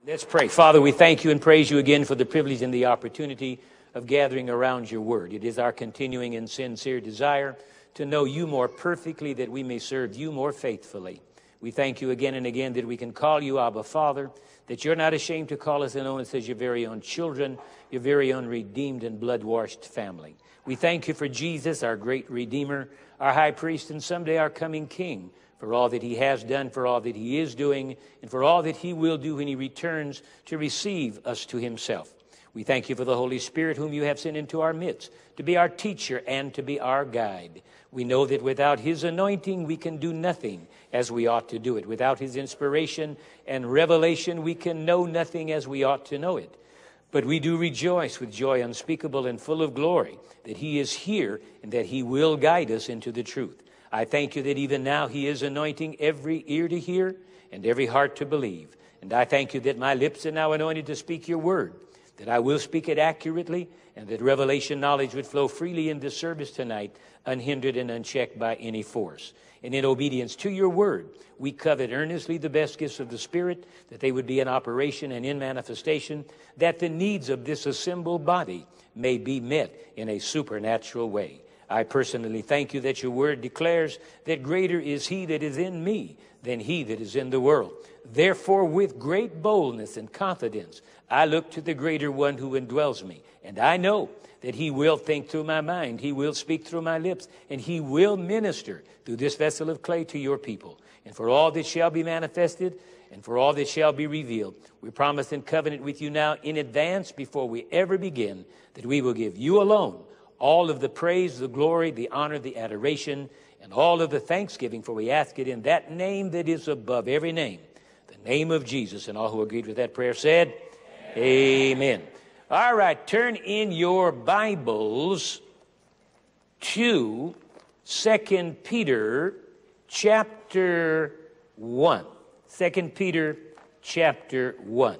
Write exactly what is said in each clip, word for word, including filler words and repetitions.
Let's pray. Father, we thank you and praise you again for the privilege and the opportunity of gathering around your word. It is our continuing and sincere desire to know you more perfectly, that we may serve you more faithfully. We thank you again and again that we can call you Abba Father, that you're not ashamed to call us and own us as your very own children, your very own redeemed and blood-washed family. We thank you for Jesus, our great Redeemer, our high priest, and someday our coming King, for all that he has done, for all that he is doing, and for all that he will do when he returns to receive us to himself. We thank you for the Holy Spirit, whom you have sent into our midst, to be our teacher and to be our guide. We know that without his anointing, we can do nothing as we ought to do it. Without his inspiration and revelation, we can know nothing as we ought to know it. But we do rejoice with joy unspeakable and full of glory that he is here and that he will guide us into the truth. I thank you that even now he is anointing every ear to hear and every heart to believe. And I thank you that my lips are now anointed to speak your word, that I will speak it accurately, and that revelation knowledge would flow freely in this service tonight, unhindered and unchecked by any force. And in obedience to your word, we covet earnestly the best gifts of the Spirit, that they would be in operation and in manifestation, that the needs of this assembled body may be met in a supernatural way. I personally thank you that your word declares that greater is he that is in me than he that is in the world. Therefore, with great boldness and confidence, I look to the greater one who indwells me. And I know that he will think through my mind, he will speak through my lips, and he will minister through this vessel of clay to your people. And for all that shall be manifested, and for all that shall be revealed, we promise and covenant with you now in advance, before we ever begin, that we will give you alone all of the praise, the glory, the honor, the adoration, and all of the thanksgiving, for we ask it in that name that is above every name, the name of Jesus. And all who agreed with that prayer said, Amen. Amen. All right, turn in your Bibles to Second Peter chapter one. Second Peter chapter one.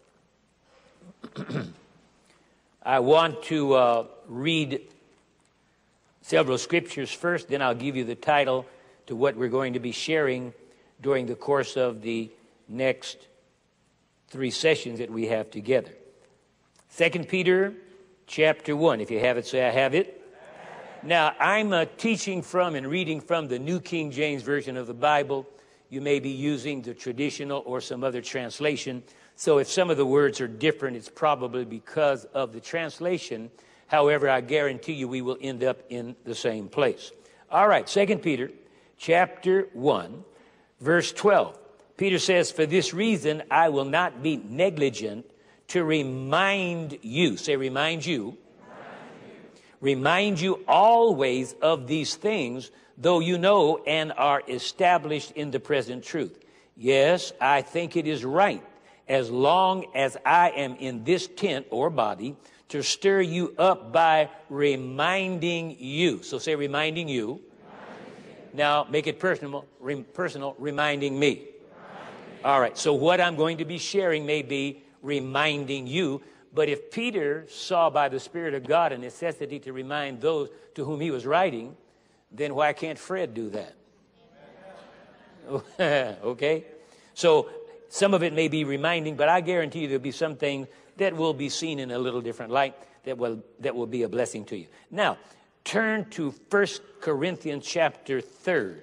I want to uh, read several scriptures first, then I'll give you the title to what we're going to be sharing during the course of the next three sessions that we have together. Second Peter chapter one. If you have it, say I have it. Now, I'm uh, teaching from and reading from the New King James Version of the Bible. You may be using the traditional or some other translation. So if some of the words are different, it's probably because of the translation. However, I guarantee you we will end up in the same place. All right, Second Peter chapter one, verse twelve. Peter says, for this reason I will not be negligent to remind you. Say, remind you. Remind you. Remind you always of these things, though you know and are established in the present truth. Yes, I think it is right, as long as I am in this tent or body, to stir you up by reminding you. So say reminding you. Reminding. Now make it personal, re- personal, reminding me. Reminding. All right, so what I'm going to be sharing may be reminding you. But if Peter saw by the Spirit of God a necessity to remind those to whom he was writing, then why can't Fred do that? Okay? So some of it may be reminding, but I guarantee you there'll be some things that will be seen in a little different light that will that will be a blessing to you. Now, turn to First Corinthians chapter three,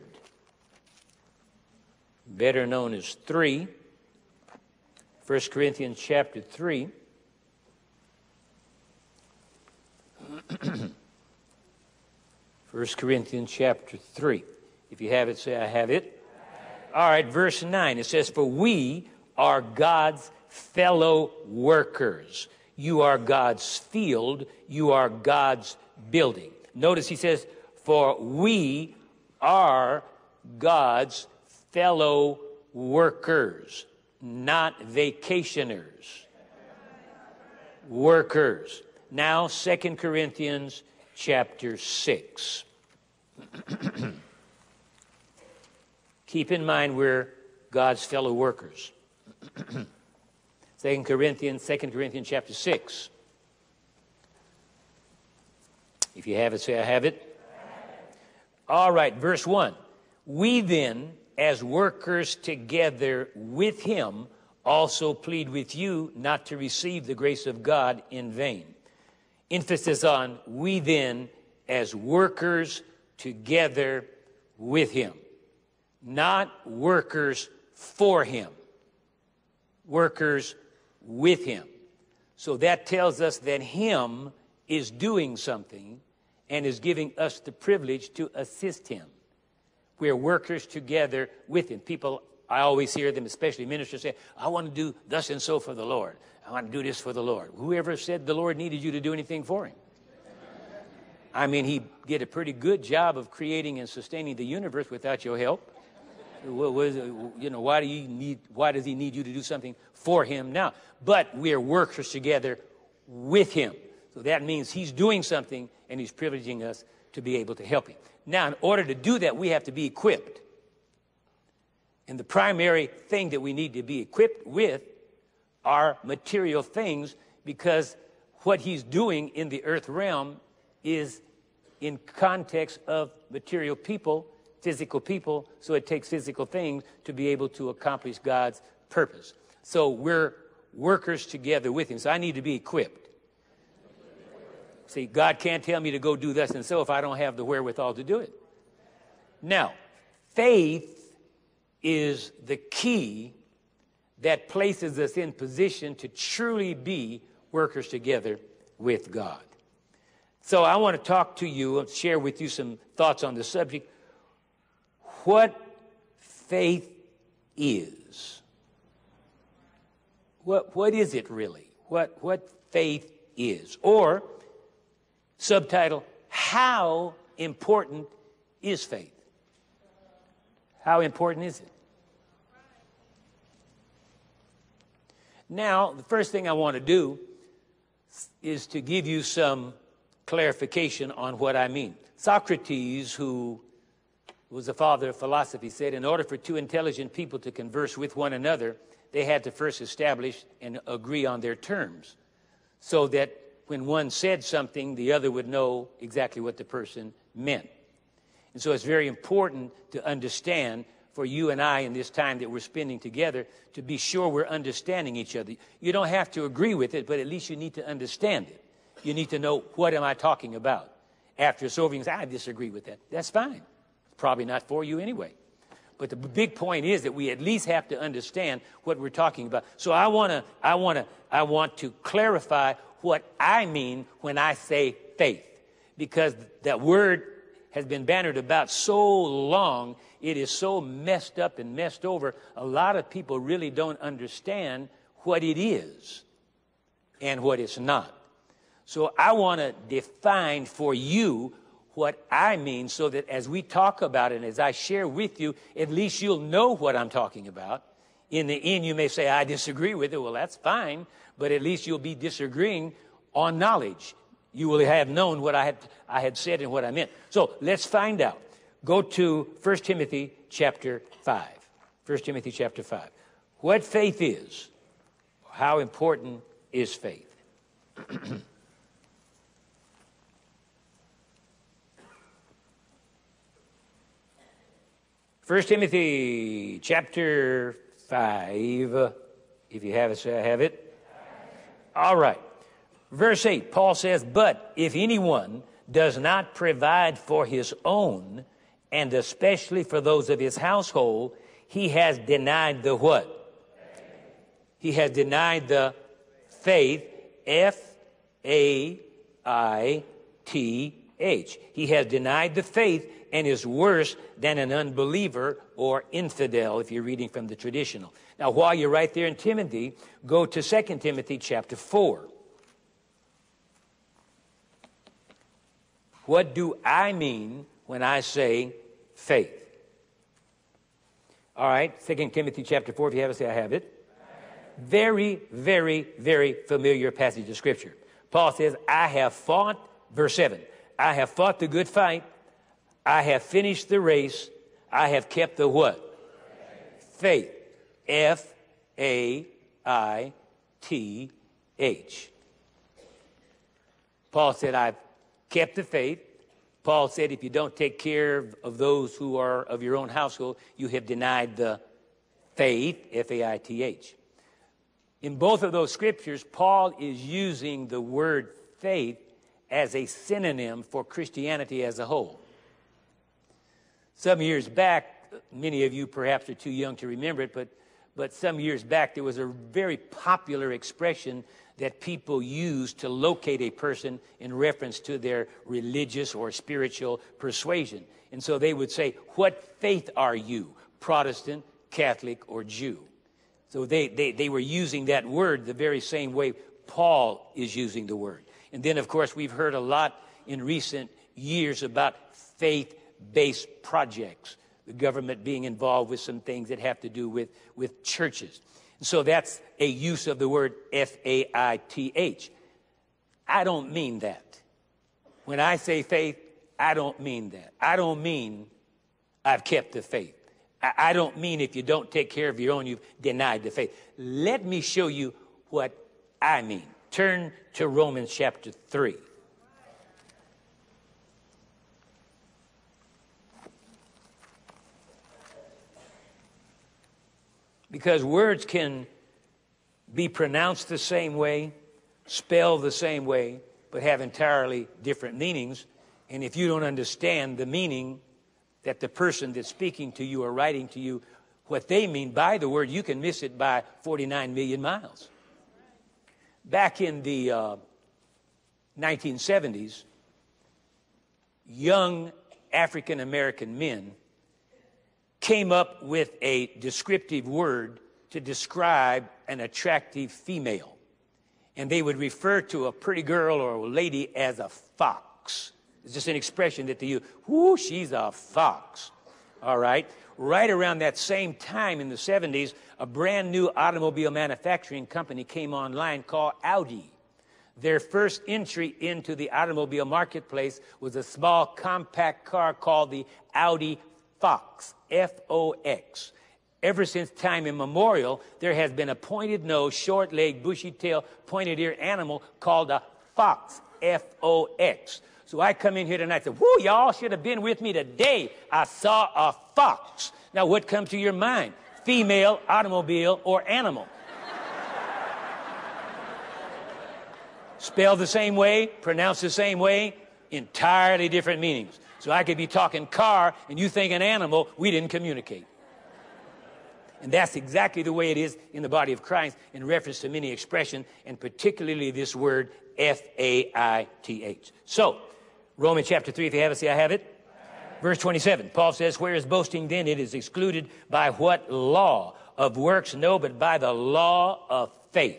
better known as three. First Corinthians chapter three. First Corinthians chapter three. If you have it, say I have it. All right, verse nine, it says, for we are God's fellow workers. You are God's field. You are God's building. Notice he says, for we are God's fellow workers, not vacationers. Workers. Now, Second Corinthians chapter six. Keep in mind we're God's fellow workers. Second Corinthians, Second Corinthians chapter six. If you have it, say I have it. All right, verse one. We then, as workers together with him, also plead with you not to receive the grace of God in vain. Emphasis on we then as workers together with him, not workers for him, workers with him. So that tells us that him is doing something and is giving us the privilege to assist him. We're workers together with him. People, I always hear them, especially ministers, say, I want to do thus and so for the Lord. I want to do this for the Lord. Whoever said the Lord needed you to do anything for him? I mean, he did a pretty good job of creating and sustaining the universe without your help. What was, you know, why do you need? Why does he need you to do something for him now? But we are workers together with him. So that means he's doing something and he's privileging us to be able to help him. Now, in order to do that, we have to be equipped. And the primary thing that we need to be equipped with are material things, because what he's doing in the earth realm is in context of material people, physical people, so it takes physical things to be able to accomplish God's purpose. So we're workers together with him. So I need to be equipped. See, God can't tell me to go do this and so if I don't have the wherewithal to do it. Now, faith is the key that places us in position to truly be workers together with God. So I want to talk to you and share with you some thoughts on the subject. What faith is. What, what is it really? What, what faith is? Or, subtitle, how important is faith? How important is it? Now, the first thing I want to do is to give you some clarification on what I mean. Socrates, who was the father of philosophy, said in order for two intelligent people to converse with one another, they had to first establish and agree on their terms, so that when one said something, the other would know exactly what the person meant. And so it's very important to understand for you and I in this time that we're spending together to be sure we're understanding each other. You don't have to agree with it, but at least you need to understand it. You need to know, what am I talking about? After it's over, you can say, I disagree with that. That's fine. It's probably not for you anyway. But the big point is that we at least have to understand what we're talking about. So I want to, I want to, I want to clarify what I mean when I say faith, because that word has been bannered about so long, it is so messed up and messed over. A lot of people really don't understand what it is and what it's not. So I want to define for you what I mean, so that as we talk about it and as I share with you, at least you'll know what I'm talking about. In the end, you may say, I disagree with it. Well, that's fine, but at least you'll be disagreeing on knowledge. You will have known what I had, I had said and what I meant. So let's find out. Go to First Timothy chapter five. First Timothy chapter five. What faith is. How important is faith? First Timothy chapter five. If you have it, say I have it. All right. Verse eight, Paul says, but if anyone does not provide for his own, and especially for those of his household, he has denied the what? He has denied the faith, F A I T H. He has denied the faith and is worse than an unbeliever or infidel, if you're reading from the traditional. Now, while you're right there in Timothy, go to Second Timothy chapter four. What do I mean when I say faith? All right, Second Timothy chapter four, if you have it, say I have it. Very, very, very familiar passage of Scripture. Paul says, I have fought, verse seven, I have fought the good fight. I have finished the race. I have kept the what? Faith. F A I T H. Paul said, I've kept the faith. Paul said, if you don't take care of those who are of your own household, you have denied the faith, F A I T H. In both of those scriptures, Paul is using the word faith as a synonym for Christianity as a whole. Some years back, many of you perhaps are too young to remember it, but, but some years back there was a very popular expression that people used to locate a person in reference to their religious or spiritual persuasion. And so they would say, what faith are you? Protestant, Catholic, or Jew? So they, they, they were using that word the very same way Paul is using the word. And then, of course, we've heard a lot in recent years about faith-based projects, the government being involved with some things that have to do with, with churches. And so that's a use of the word F A I T H. I don't mean that. When I say faith, I don't mean that. I don't mean I've kept the faith. I don't mean if you don't take care of your own, you've denied the faith. Let me show you what I mean. Turn to Romans chapter three. Because words can be pronounced the same way, spelled the same way, but have entirely different meanings. And if you don't understand the meaning that the person that's speaking to you or writing to you, what they mean by the word, you can miss it by forty-nine million miles. Back in the uh, nineteen seventies, young African-American men came up with a descriptive word to describe an attractive female. And they would refer to a pretty girl or a lady as a fox. It's just an expression that they use. Whoo, she's a fox. All right. Right around that same time in the seventies, a brand new automobile manufacturing company came online called Audi. Their first entry into the automobile marketplace was a small compact car called the Audi Fox, F O X. Ever since time immemorial, there has been a pointed nose, short leg, bushy tail, pointed ear animal called a fox, F O X. So I come in here tonight and say, whoo, y'all should have been with me today. I saw a fox. Now, what comes to your mind? Female, automobile, or animal? Spelled the same way, pronounced the same way, entirely different meanings. So I could be talking car and you think an animal, we didn't communicate. And that's exactly the way it is in the body of Christ in reference to many expressions, and particularly this word F A I T H. So, Romans chapter three, if you have it, say I have it. Verse twenty-seven, Paul says, where is boasting then? It is excluded by what law? Of works? No, but by the law of faith.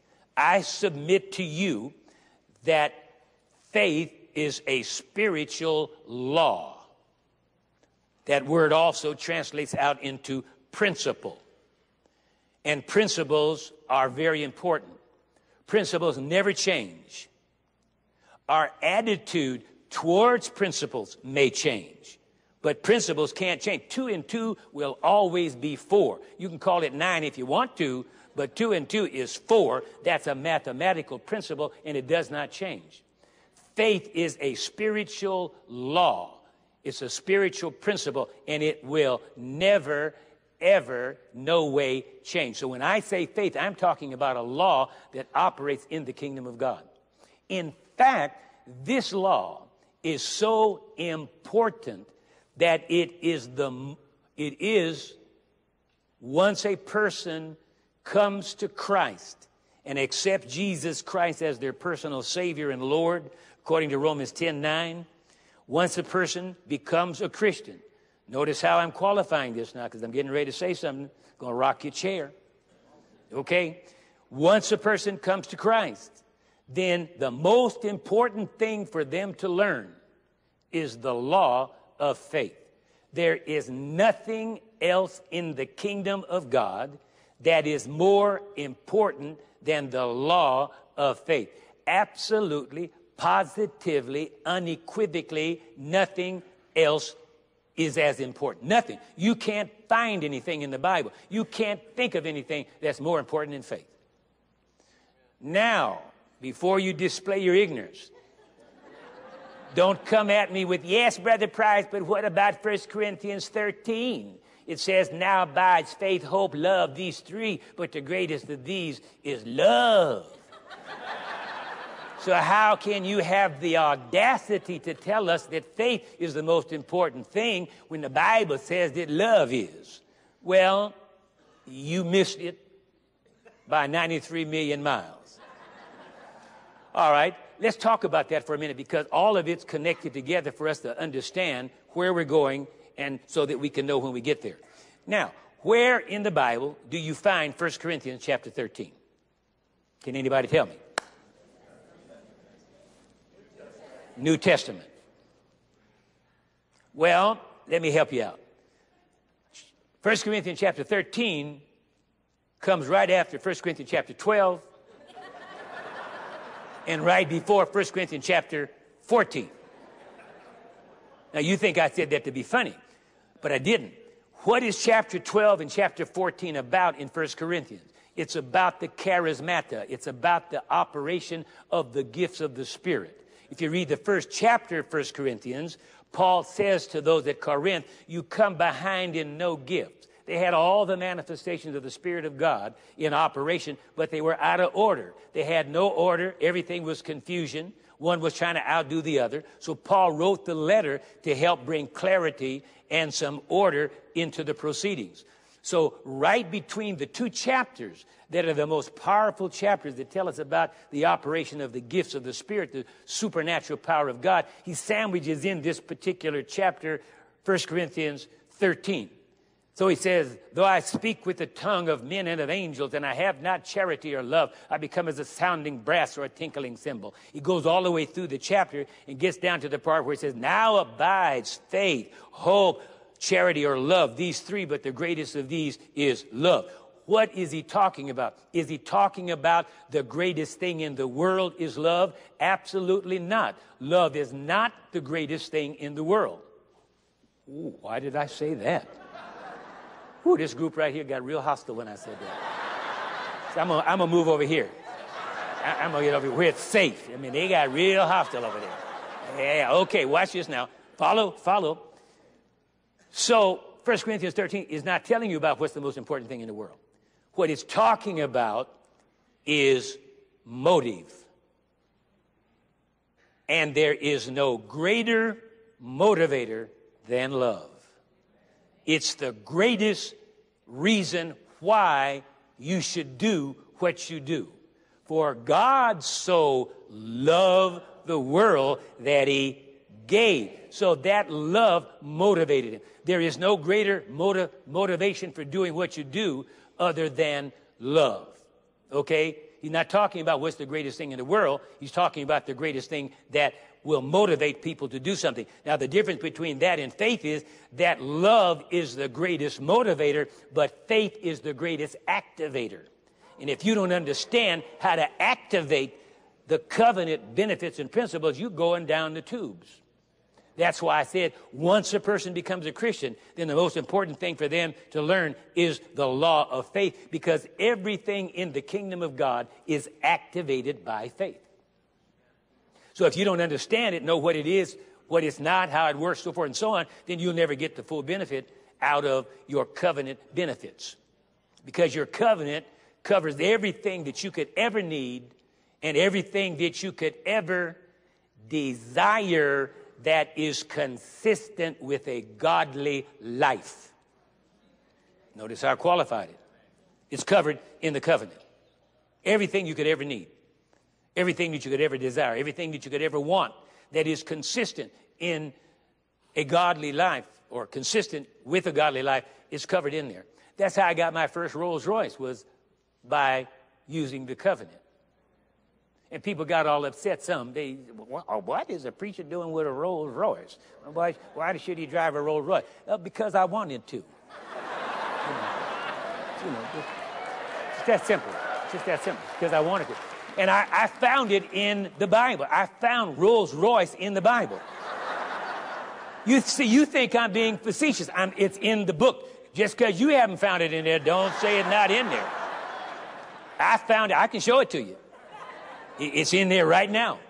I submit to you that faith is a spiritual law. That word also translates out into principle. And principles are very important. Principles never change. Our attitude towards principles may change, but principles can't change. Two and two will always be four. You can call it nine if you want to, but two and two is four. That's a mathematical principle, and it does not change. Faith is a spiritual law. It's a spiritual principle, and it will never, ever, no way change. So when I say faith, I'm talking about a law that operates in the kingdom of God. In fact, this law is so important that it is the, it is once a person comes to Christ and accepts Jesus Christ as their personal Savior and Lord, according to Romans ten nine, once a person becomes a Christian. Notice how I'm qualifying this now, because I'm getting ready to say something. Going to rock your chair. Okay? Once a person comes to Christ, then the most important thing for them to learn is the law of faith. There is nothing else in the kingdom of God that is more important than the law of faith. Absolutely, positively, unequivocally, nothing else is as important. Nothing. You can't find anything in the Bible. You can't think of anything that's more important than faith. Now, before you display your ignorance, don't come at me with, yes, Brother Price, but what about First Corinthians thirteen? It says, now abides faith, hope, love, these three, but the greatest of these is love. So how can you have the audacity to tell us that faith is the most important thing when the Bible says that love is? Well, you missed it by ninety-three million miles. All right, let's talk about that for a minute, because all of it's connected together for us to understand where we're going, and so that we can know when we get there. Now, where in the Bible do you find First Corinthians chapter thirteen? Can anybody tell me? New Testament. Well, let me help you out. First Corinthians chapter thirteen comes right after First Corinthians chapter twelve and right before First Corinthians chapter fourteen. Now, you think I said that to be funny, but I didn't. What is chapter twelve and chapter fourteen about in First Corinthians? It's about the charismata. It's about the operation of the gifts of the Spirit. If you read the first chapter of First Corinthians, Paul says to those at Corinth, you come behind in no gift. They had all the manifestations of the Spirit of God in operation, but they were out of order. They had no order. Everything was confusion. One was trying to outdo the other. So Paul wrote the letter to help bring clarity and some order into the proceedings. So right between the two chapters that are the most powerful chapters that tell us about the operation of the gifts of the Spirit, the supernatural power of God, he sandwiches in this particular chapter, First Corinthians thirteen. So he says, though I speak with the tongue of men and of angels, and I have not charity or love, I become as a sounding brass or a tinkling cymbal. He goes all the way through the chapter and gets down to the part where he says, now abides faith, hope, charity, or love, these three, but the greatest of these is love. What is he talking about? Is he talking about the greatest thing in the world is love? Absolutely not. Love is not the greatest thing in the world. Ooh, why did I say that? Ooh, this group right here got real hostile when I said that. So I'm gonna, I'm gonna move over here. I, I'm gonna get over here where it's safe. I mean, they got real hostile over there. Yeah, okay, watch this now. Follow, follow. So, First Corinthians thirteen is not telling you about what's the most important thing in the world. What it's talking about is motive. And there is no greater motivator than love. It's the greatest reason why you should do what you do. For God so loved the world that he gave. So that love motivated him. There is no greater motiv- motivation for doing what you do other than love. Okay? He's not talking about what's the greatest thing in the world. He's talking about the greatest thing that will motivate people to do something. Now, the difference between that and faith is that love is the greatest motivator, but faith is the greatest activator. And if you don't understand how to activate the covenant benefits and principles, you're going down the tubes. That's why I said once a person becomes a Christian, then the most important thing for them to learn is the law of faith, because everything in the kingdom of God is activated by faith. So if you don't understand it, know what it is, what it's not, how it works, so forth and so on, then you'll never get the full benefit out of your covenant benefits. Because your covenant covers everything that you could ever need and everything that you could ever desire that is consistent with a godly life. Notice how I qualified it. It's covered in the covenant. Everything you could ever need. Everything that you could ever desire. Everything that you could ever want that is consistent in a godly life or consistent with a godly life is covered in there. That's how I got my first Rolls Royce, was by using the covenant. And people got all upset. Some, they, what is a preacher doing with a Rolls Royce? Why, why should he drive a Rolls Royce? Uh, because I wanted to. You know, you know just, just that simple. Just that simple. Because I wanted to. And I, I found it in the Bible. I found Rolls Royce in the Bible. You see, you think I'm being facetious. I'm, it's in the book. Just because you haven't found it in there, don't say it's not in there. I found it. I can show it to you. It's in there right now.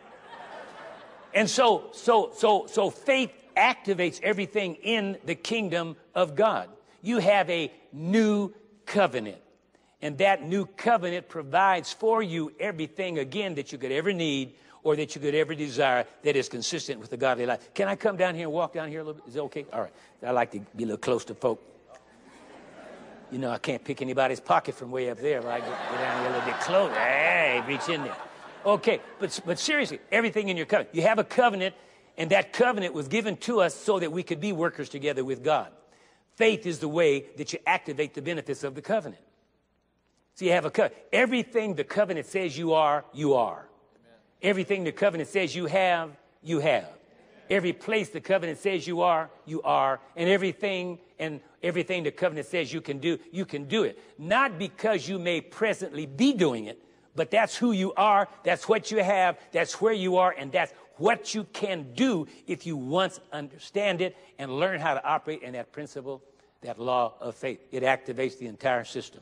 And so, so, so, so faith activates everything in the kingdom of God. You have a new covenant. And that new covenant provides for you everything, again, that you could ever need or that you could ever desire that is consistent with the godly life. Can I come down here and walk down here a little bit? Is it okay? All right. I like to be a little close to folk. You know, I can't pick anybody's pocket from way up there, but I get, get down here a little bit closer. Hey, reach in there. Okay, but, but seriously, everything in your covenant. You have a covenant, and that covenant was given to us so that we could be workers together with God. Faith is the way that you activate the benefits of the covenant. So you have a covenant. Everything the covenant says you are, you are. Amen. Everything the covenant says you have, you have. Amen. Every place the covenant says you are, you are. And everything and everything the covenant says you can do, you can do it. Not because you may presently be doing it, but that's who you are, that's what you have, that's where you are, and that's what you can do if you once understand it and learn how to operate in that principle, that law of faith. It activates the entire system.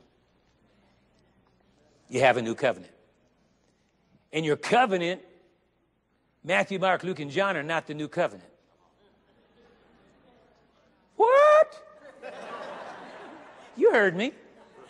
You have a new covenant. And your covenant, Matthew, Mark, Luke, and John are not the new covenant. What? You heard me.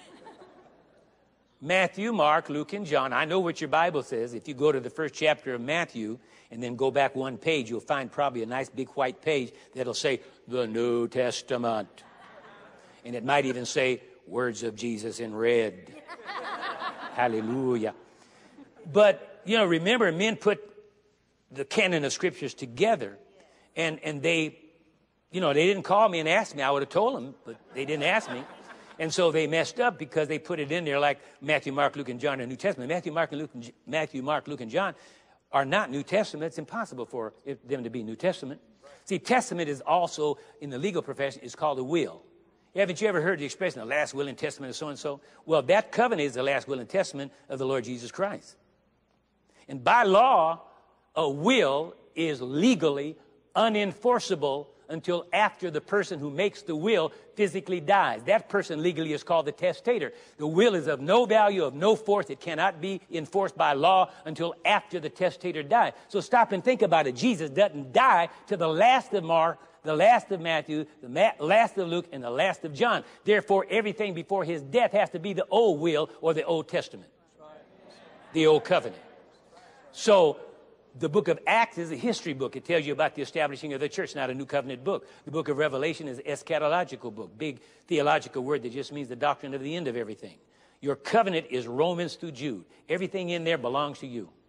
Matthew, Mark, Luke, and John. I know what your Bible says. If you go to the first chapter of Matthew and then go back one page, you'll find probably a nice big white page that'll say the New Testament. And it might even say words of Jesus in red. Hallelujah. But, you know, remember, men put the canon of scriptures together, and, and they, you know, they didn't call me and ask me. I would have told them, but they didn't ask me. And so they messed up because they put it in there like Matthew, Mark, Luke, and John in the New Testament. Matthew, Mark, and Luke, and, Matthew, Mark, Luke, and John are not New Testament. It's impossible for them to be New Testament. See, testament is also, in the legal profession, is called a will. Haven't you ever heard the expression, the last will and testament of so-and-so? Well, that covenant is the last will and testament of the Lord Jesus Christ. And by law, a will is legally unenforceable until after the person who makes the will physically dies. That person legally is called the testator. The will is of no value, of no force. It cannot be enforced by law until after the testator dies. So stop and think about it. Jesus doesn't die to the last of Mark, the last of Matthew, the ma last of Luke, and the last of John. Therefore, everything before his death has to be the old will or the Old Testament, the Old Covenant. So the book of Acts is a history book. It tells you about the establishing of the church, not a new covenant book. The book of Revelation is an eschatological book, big theological word that just means the doctrine of the end of everything. Your covenant is Romans through Jude. Everything in there belongs to you.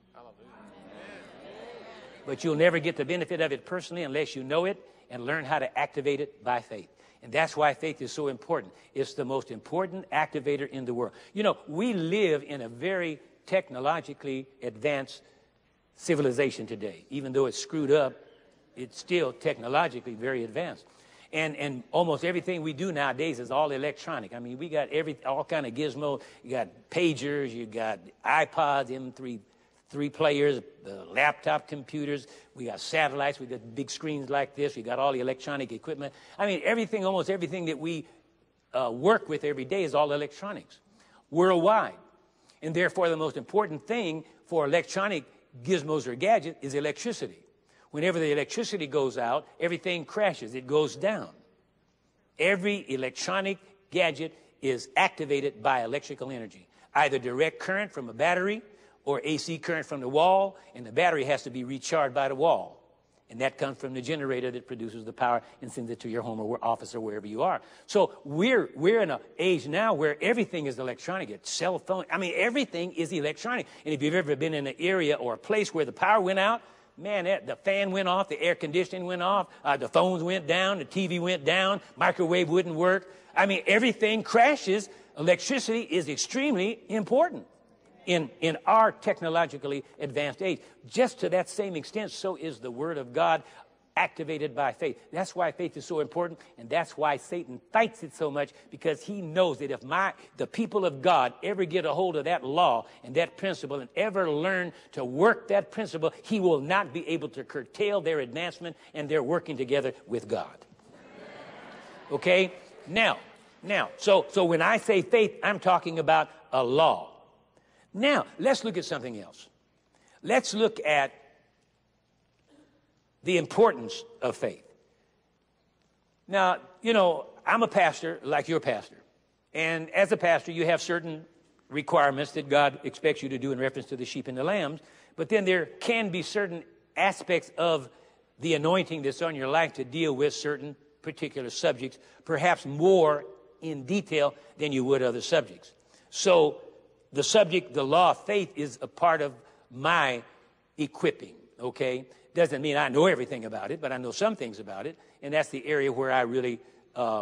But you'll never get the benefit of it personally unless you know it and learn how to activate it by faith. And that's why faith is so important. It's the most important activator in the world. You know, we live in a very technologically advanced civilization today. Even though it's screwed up, it's still technologically very advanced. And, and almost everything we do nowadays is all electronic. I mean, we got every, all kind of gizmo. You got pagers, you got iPods, M three, three players, the laptop computers. We got satellites. We got big screens like this. We got all the electronic equipment. I mean, everything, almost everything that we uh, work with every day is all electronics worldwide. And therefore, the most important thing for electronic gizmos or gadgets is electricity. Whenever the electricity goes out, everything crashes. It goes down. Every electronic gadget is activated by electrical energy, either direct current from a battery or A C current from the wall, and the battery has to be recharged by the wall. And that comes from the generator that produces the power and sends it to your home or office or wherever you are. So we're, we're in an age now where everything is electronic. It's cell phone. I mean, everything is electronic. And if you've ever been in an area or a place where the power went out, man, the fan went off, the air conditioning went off, uh, the phones went down, the T V went down, microwave wouldn't work. I mean, everything crashes. Electricity is extremely important in, in our technologically advanced age. Just to that same extent, so is the Word of God activated by faith. That's why faith is so important, and that's why Satan fights it so much, because he knows that if my the people of God ever get a hold of that law and that principle and ever learn to work that principle, he will not be able to curtail their advancement and their working together with God. Okay? Now, now, so, so when I say faith, I'm talking about a law. Now, let's look at something else. Let's look at the importance of faith. Now, you know, I'm a pastor like your pastor. And as a pastor, you have certain requirements that God expects you to do in reference to the sheep and the lambs. But then there can be certain aspects of the anointing that's on your life to deal with certain particular subjects, perhaps more in detail than you would other subjects. So the subject, the law of faith, is a part of my equipping, okay? Doesn't mean I know everything about it, but I know some things about it, and that's the area where I really uh,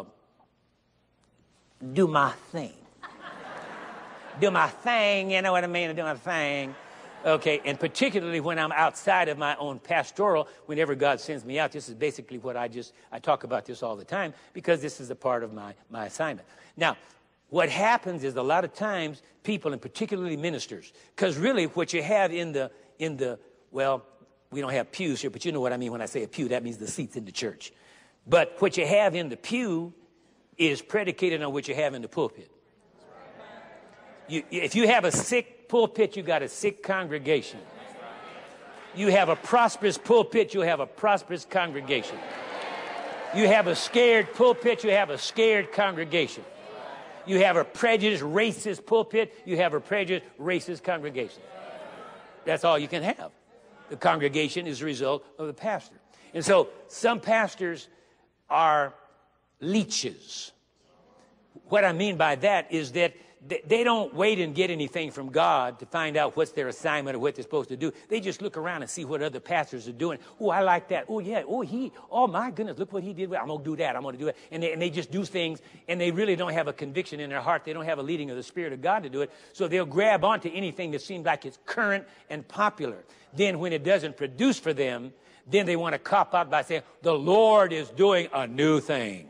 do my thing. do my thing, you know what I mean? I do my thing. Okay, and particularly when I'm outside of my own pastoral, whenever God sends me out, this is basically what I just, I talk about this all the time because this is a part of my, my assignment. Now, what happens is a lot of times people, and particularly ministers, because really what you have in the, in the, well, we don't have pews here, but you know what I mean when I say a pew, that means the seats in the church. But what you have in the pew is predicated on what you have in the pulpit. You, if you have a sick pulpit, you got a sick congregation. You have a prosperous pulpit, you have a prosperous congregation. You have a scared pulpit, you have a scared congregation. You have a prejudiced, racist pulpit, you have a prejudiced, racist congregation. That's all you can have. The congregation is a result of the pastor. And so some pastors are leeches. What I mean by that is that they don't wait and get anything from God to find out what's their assignment or what they're supposed to do. They just look around and see what other pastors are doing. Oh, I like that. Oh, yeah. Oh, he. Oh, my goodness. Look what he did. I'm going to do that. I'm going to do it. And they, and they just do things, and they really don't have a conviction in their heart. They don't have a leading of the Spirit of God to do it. So they'll grab onto anything that seems like it's current and popular. Then when it doesn't produce for them, then they want to cop out by saying, the Lord is doing a new thing.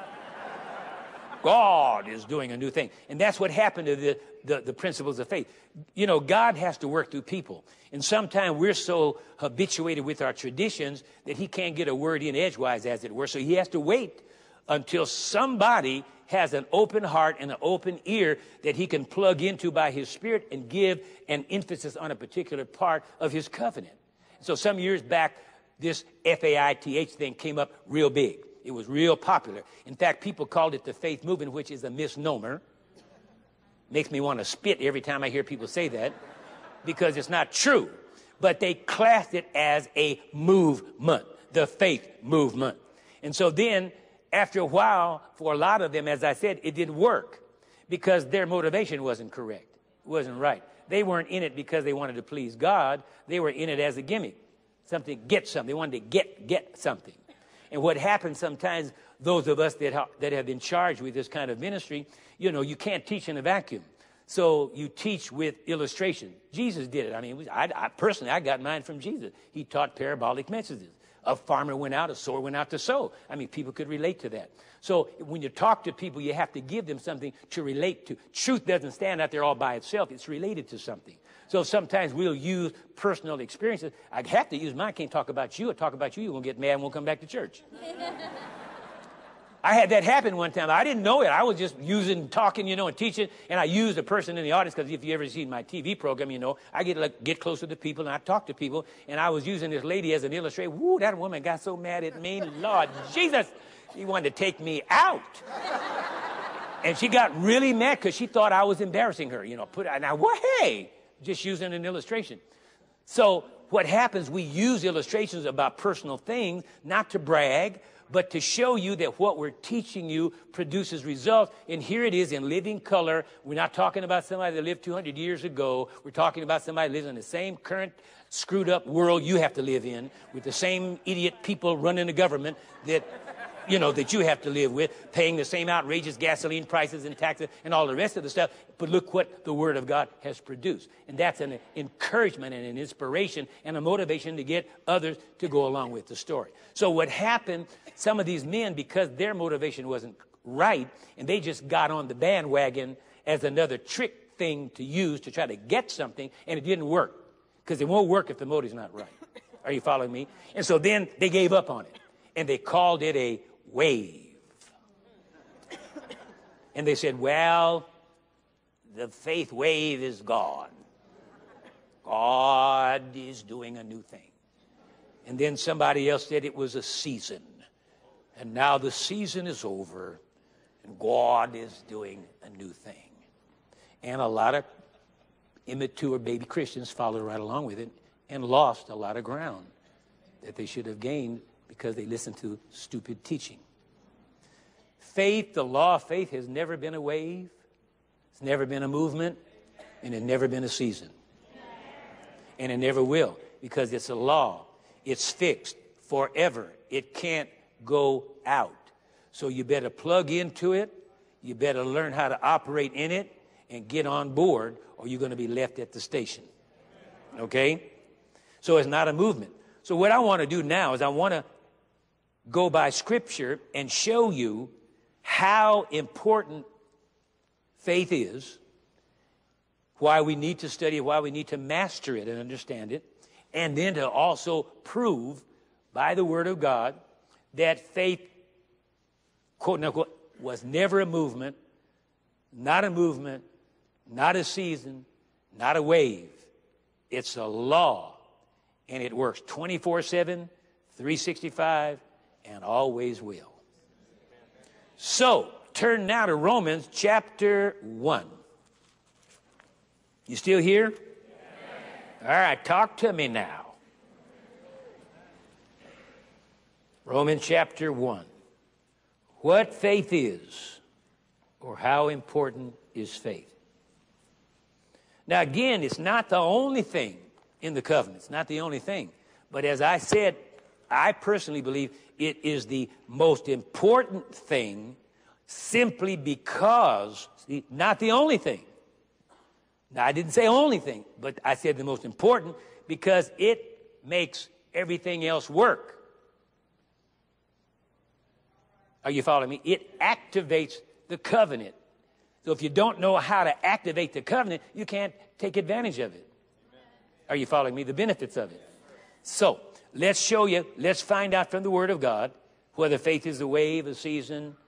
God is doing a new thing. And that's what happened to the, the, the principles of faith. You know, God has to work through people. And sometimes we're so habituated with our traditions that he can't get a word in edgewise, as it were. So he has to wait until somebody has an open heart and an open ear that he can plug into by his Spirit and give an emphasis on a particular part of his covenant. So some years back, this F A I T H thing came up real big. It was real popular. In fact, people called it the faith movement, which is a misnomer. Makes me want to spit every time I hear people say that because it's not true. But they classed it as a movement, the faith movement. And so then, after a while, for a lot of them, as I said, it didn't work because their motivation wasn't correct. It wasn't right. They weren't in it because they wanted to please God. They were in it as a gimmick. Something, get something. They wanted to get, get something. And what happens sometimes, those of us that, ha that have been charged with this kind of ministry, you know, you can't teach in a vacuum. So you teach with illustration. Jesus did it. I mean, I, I, personally, I got mine from Jesus. He taught parabolic messages. A farmer went out, a sower went out to sow. I mean, people could relate to that. So when you talk to people, you have to give them something to relate to. Truth doesn't stand out there all by itself. It's related to something. So sometimes we'll use personal experiences. I'd have to use mine. I can't talk about you. I talk about you, you're going to get mad and won't come back to church. I had that happen one time. I didn't know it. I was just using, talking, you know, and teaching. And I used a person in the audience because if you ever seen my T V program, you know, I get like, get closer to people and I talk to people. And I was using this lady as an illustration. Woo, that woman got so mad at me. Lord Jesus, she wanted to take me out. And she got really mad because she thought I was embarrassing her. You know, put now what? Hey. Just using an illustration. So what happens, we use illustrations about personal things, not to brag, but to show you that what we're teaching you produces results. And here it is in living color. We're not talking about somebody that lived two hundred years ago. We're talking about somebody that lives in the same current screwed up world you have to live in with the same idiot people running the government that, you know, that you have to live with, paying the same outrageous gasoline prices and taxes and all the rest of the stuff. But look what the Word of God has produced. And that's an encouragement and an inspiration and a motivation to get others to go along with the story. So what happened, some of these men, because their motivation wasn't right, and they just got on the bandwagon as another trick thing to use to try to get something, and it didn't work. Because it won't work if the motive's not right. Are you following me? And so then they gave up on it. And they called it a wave. And they said, well, the faith wave is gone. God is doing a new thing. And then somebody else said it was a season. And now the season is over. And God is doing a new thing. And a lot of immature baby Christians followed right along with it and lost a lot of ground that they should have gained because they listened to stupid teaching. Faith, the law of faith, has never been a wave. It's never been a movement. And it's never been a season. And it never will, because it's a law. It's fixed forever. It can't go out. So you better plug into it. You better learn how to operate in it and get on board, or you're going to be left at the station. Okay? So it's not a movement. So what I want to do now is I want to go by Scripture and show you how important faith is, why we need to study it, why we need to master it and understand it, and then to also prove by the Word of God that faith, quote unquote, was never a movement, not a movement, not a season, not a wave. It's a law, and it works twenty-four seven, three sixty-five, and always will. So, turn now to Romans chapter one. You still here? All right, talk to me now. Romans chapter one. What faith is, or how important is faith? Now, again, it's not the only thing in the covenant. It's not the only thing. But as I said, I personally believe it is the most important thing simply because, see, not the only thing. Now, I didn't say only thing, but I said the most important because it makes everything else work. Are you following me? It activates the covenant. So if you don't know how to activate the covenant, you can't take advantage of it. Are you following me? The benefits of it. So let's show you, let's find out from the Word of God whether faith is a wave, a season,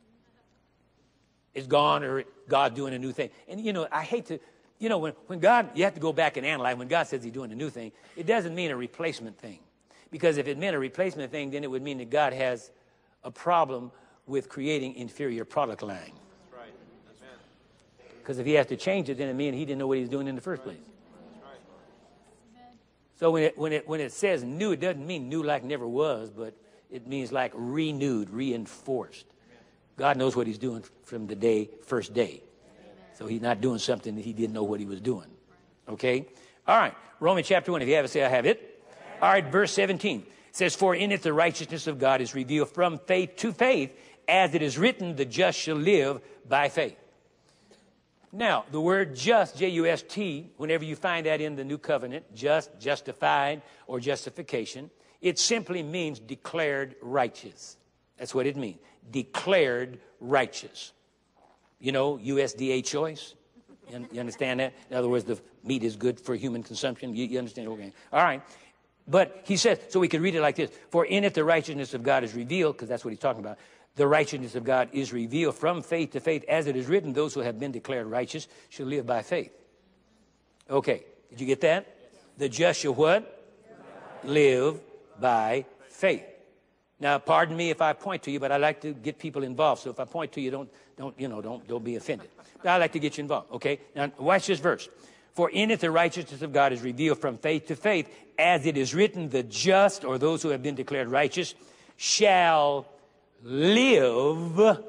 is gone, or God doing a new thing. And, you know, I hate to, you know, when, when God, you have to go back and analyze. When God says he's doing a new thing, it doesn't mean a replacement thing. Because if it meant a replacement thing, then it would mean that God has a problem with creating inferior product line. That's right. Amen. Because if he has to change it, then it means he didn't know what he was doing in the first place. That's right. So when it, when it, when it says new, it doesn't mean new like never was, but it means like renewed, reinforced. God knows what he's doing from the day, first day. So he's not doing something that he didn't know what he was doing. Okay? All right. Romans chapter one. If you have it, say I have it. All right. Verse seventeen. It says, for in it the righteousness of God is revealed from faith to faith, as it is written, the just shall live by faith. Now, the word just, J U S T, whenever you find that in the New Covenant, just, justified, or justification, it simply means declared righteous. That's what it means. Declared righteous. You know, U S D A choice. You, you understand that? In other words, the meat is good for human consumption. You, you understand? Okay. All right. But he says, so we can read it like this. For in it the righteousness of God is revealed, because that's what he's talking about. The righteousness of God is revealed from faith to faith. As it is written, those who have been declared righteous shall live by faith. Okay. Did you get that? The just shall what? Live by faith. Now, pardon me if I point to you, but I like to get people involved. So if I point to you, don't, don't, you know, don't, don't be offended. But I like to get you involved. Okay. Now, watch this verse. For in it the righteousness of God is revealed from faith to faith, as it is written, the just, or those who have been declared righteous, shall live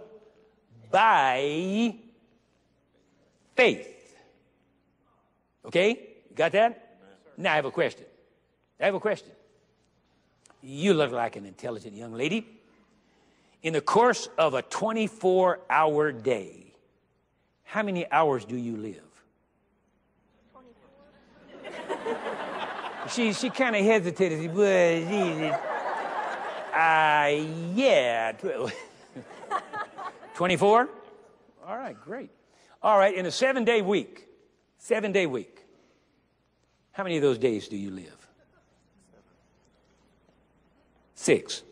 by faith. Okay? You got that? Now I have a question. I have a question. You look like an intelligent young lady. In the course of a twenty-four hour day, how many hours do you live? She she kind of hesitated. She was, uh, yeah, twenty-four. All right, great. All right, in a seven-day week, seven-day week, how many of those days do you live? Six.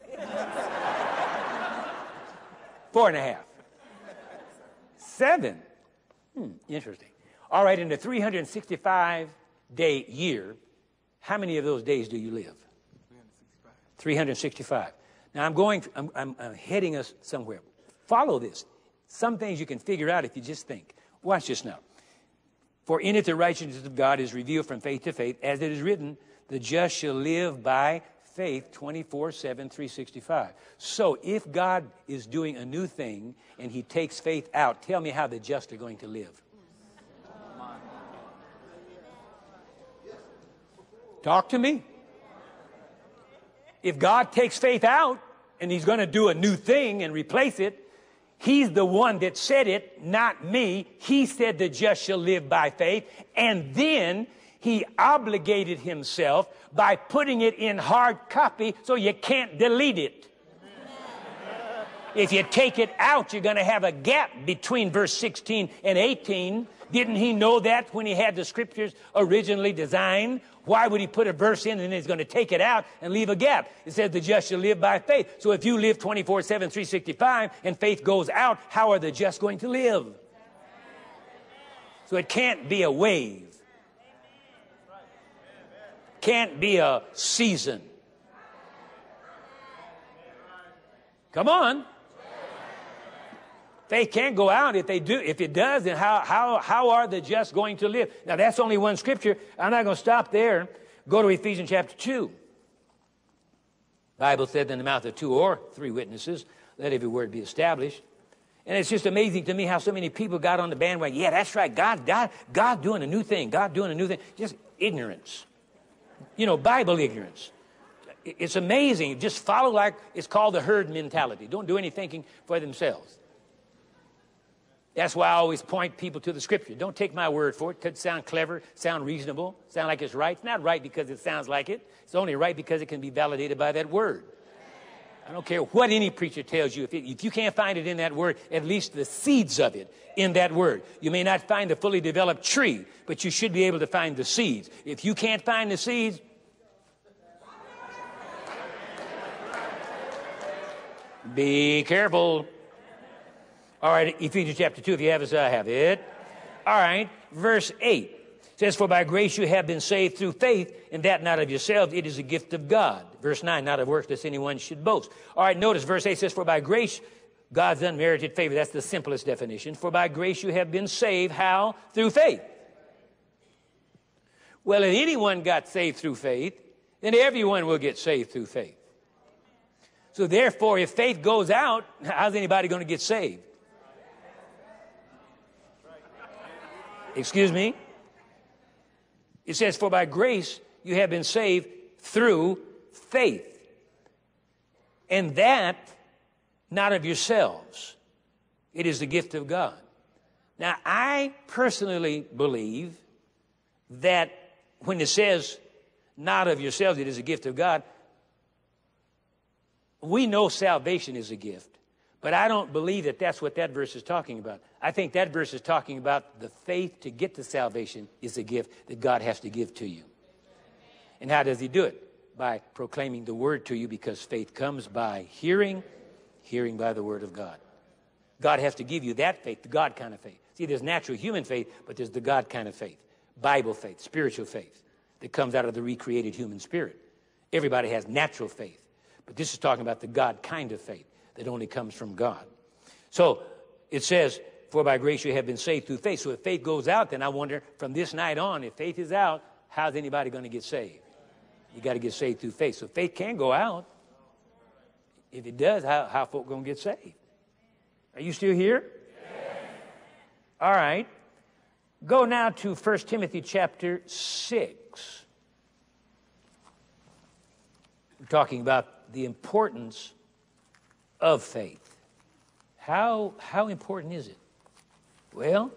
Four and a half. Seven. Hmm, interesting. All right, in the three hundred sixty-five day year, how many of those days do you live? three hundred sixty-five. Now I'm going, I'm, I'm, I'm heading us somewhere. follow this. Some things you can figure out if you just think. Watch this now. For in it the righteousness of God is revealed from faith to faith, as it is written, the just shall live by faith twenty-four seven, three sixty-five. So if God is doing a new thing and he takes faith out, tell me how the just are going to live. Talk to me. If God takes faith out and he's going to do a new thing and replace it, he's the one that said it, not me. He said the just shall live by faith. And then he obligated himself by putting it in hard copy so you can't delete it. If you take it out, you're going to have a gap between verse sixteen and eighteen. Didn't he know that when he had the scriptures originally designed? Why would he put a verse in and then he's going to take it out and leave a gap? It says the just shall live by faith. So if you live twenty-four seven, three sixty-five and faith goes out, how are the just going to live? So it can't be a wave. Can't be a season. Come on. Faith can't go out. If they do, if it does, then how, how, how are the just going to live? Now, that's only one scripture. I'm not going to stop there. Go to Ephesians chapter two. The Bible said, in the mouth of two or three witnesses, let every word be established. And it's just amazing to me how so many people got on the bandwagon. Yeah, that's right. God, God, God doing a new thing. God doing a new thing. Just ignorance. You know, Bible ignorance. It's amazing. Just follow like it's called the herd mentality. Don't do any thinking for themselves. That's why I always point people to the scripture. Don't take my word for it. It could sound clever, sound reasonable, sound like it's right. It's not right because it sounds like it. It's only right because it can be validated by that word. I don't care what any preacher tells you. If, it, if you can't find it in that word, at least the seeds of it in that word. You may not find the fully developed tree, but you should be able to find the seeds. If you can't find the seeds, be careful. All right, Ephesians chapter two, if you have it, I have it. All right, verse eight says, for by grace you have been saved through faith, and that not of yourselves, it is a gift of God. Verse nine, not of works, lest anyone should boast. All right, notice verse eight says, for by grace, God's unmerited favor. That's the simplest definition. For by grace you have been saved. How? Through faith. Well, if anyone got saved through faith, then everyone will get saved through faith. So therefore, if faith goes out, how's anybody going to get saved? Excuse me? It says, for by grace you have been saved through faith. And that not of yourselves. It is the gift of God. Now, I personally believe that when it says not of yourselves, it is a gift of God, we know salvation is a gift. But I don't believe that that's what that verse is talking about. I think that verse is talking about the faith to get to salvation is a gift that God has to give to you. And how does he do it? By proclaiming the word to you, because faith comes by hearing, hearing by the word of God. God has to give you that faith, the God kind of faith. See, there's natural human faith, but there's the God kind of faith. Bible faith, spiritual faith that comes out of the recreated human spirit. Everybody has natural faith, but this is talking about the God kind of faith that only comes from God. So it says, for by grace you have been saved through faith. So if faith goes out, then I wonder from this night on, if faith is out, how's anybody going to get saved? You got to get saved through faith. So faith can go out. If it does, how, how folk going to get saved? Are you still here? Yes. All right. Go now to First Timothy chapter six. We're talking about the importance of faith. How, how important is it? Well,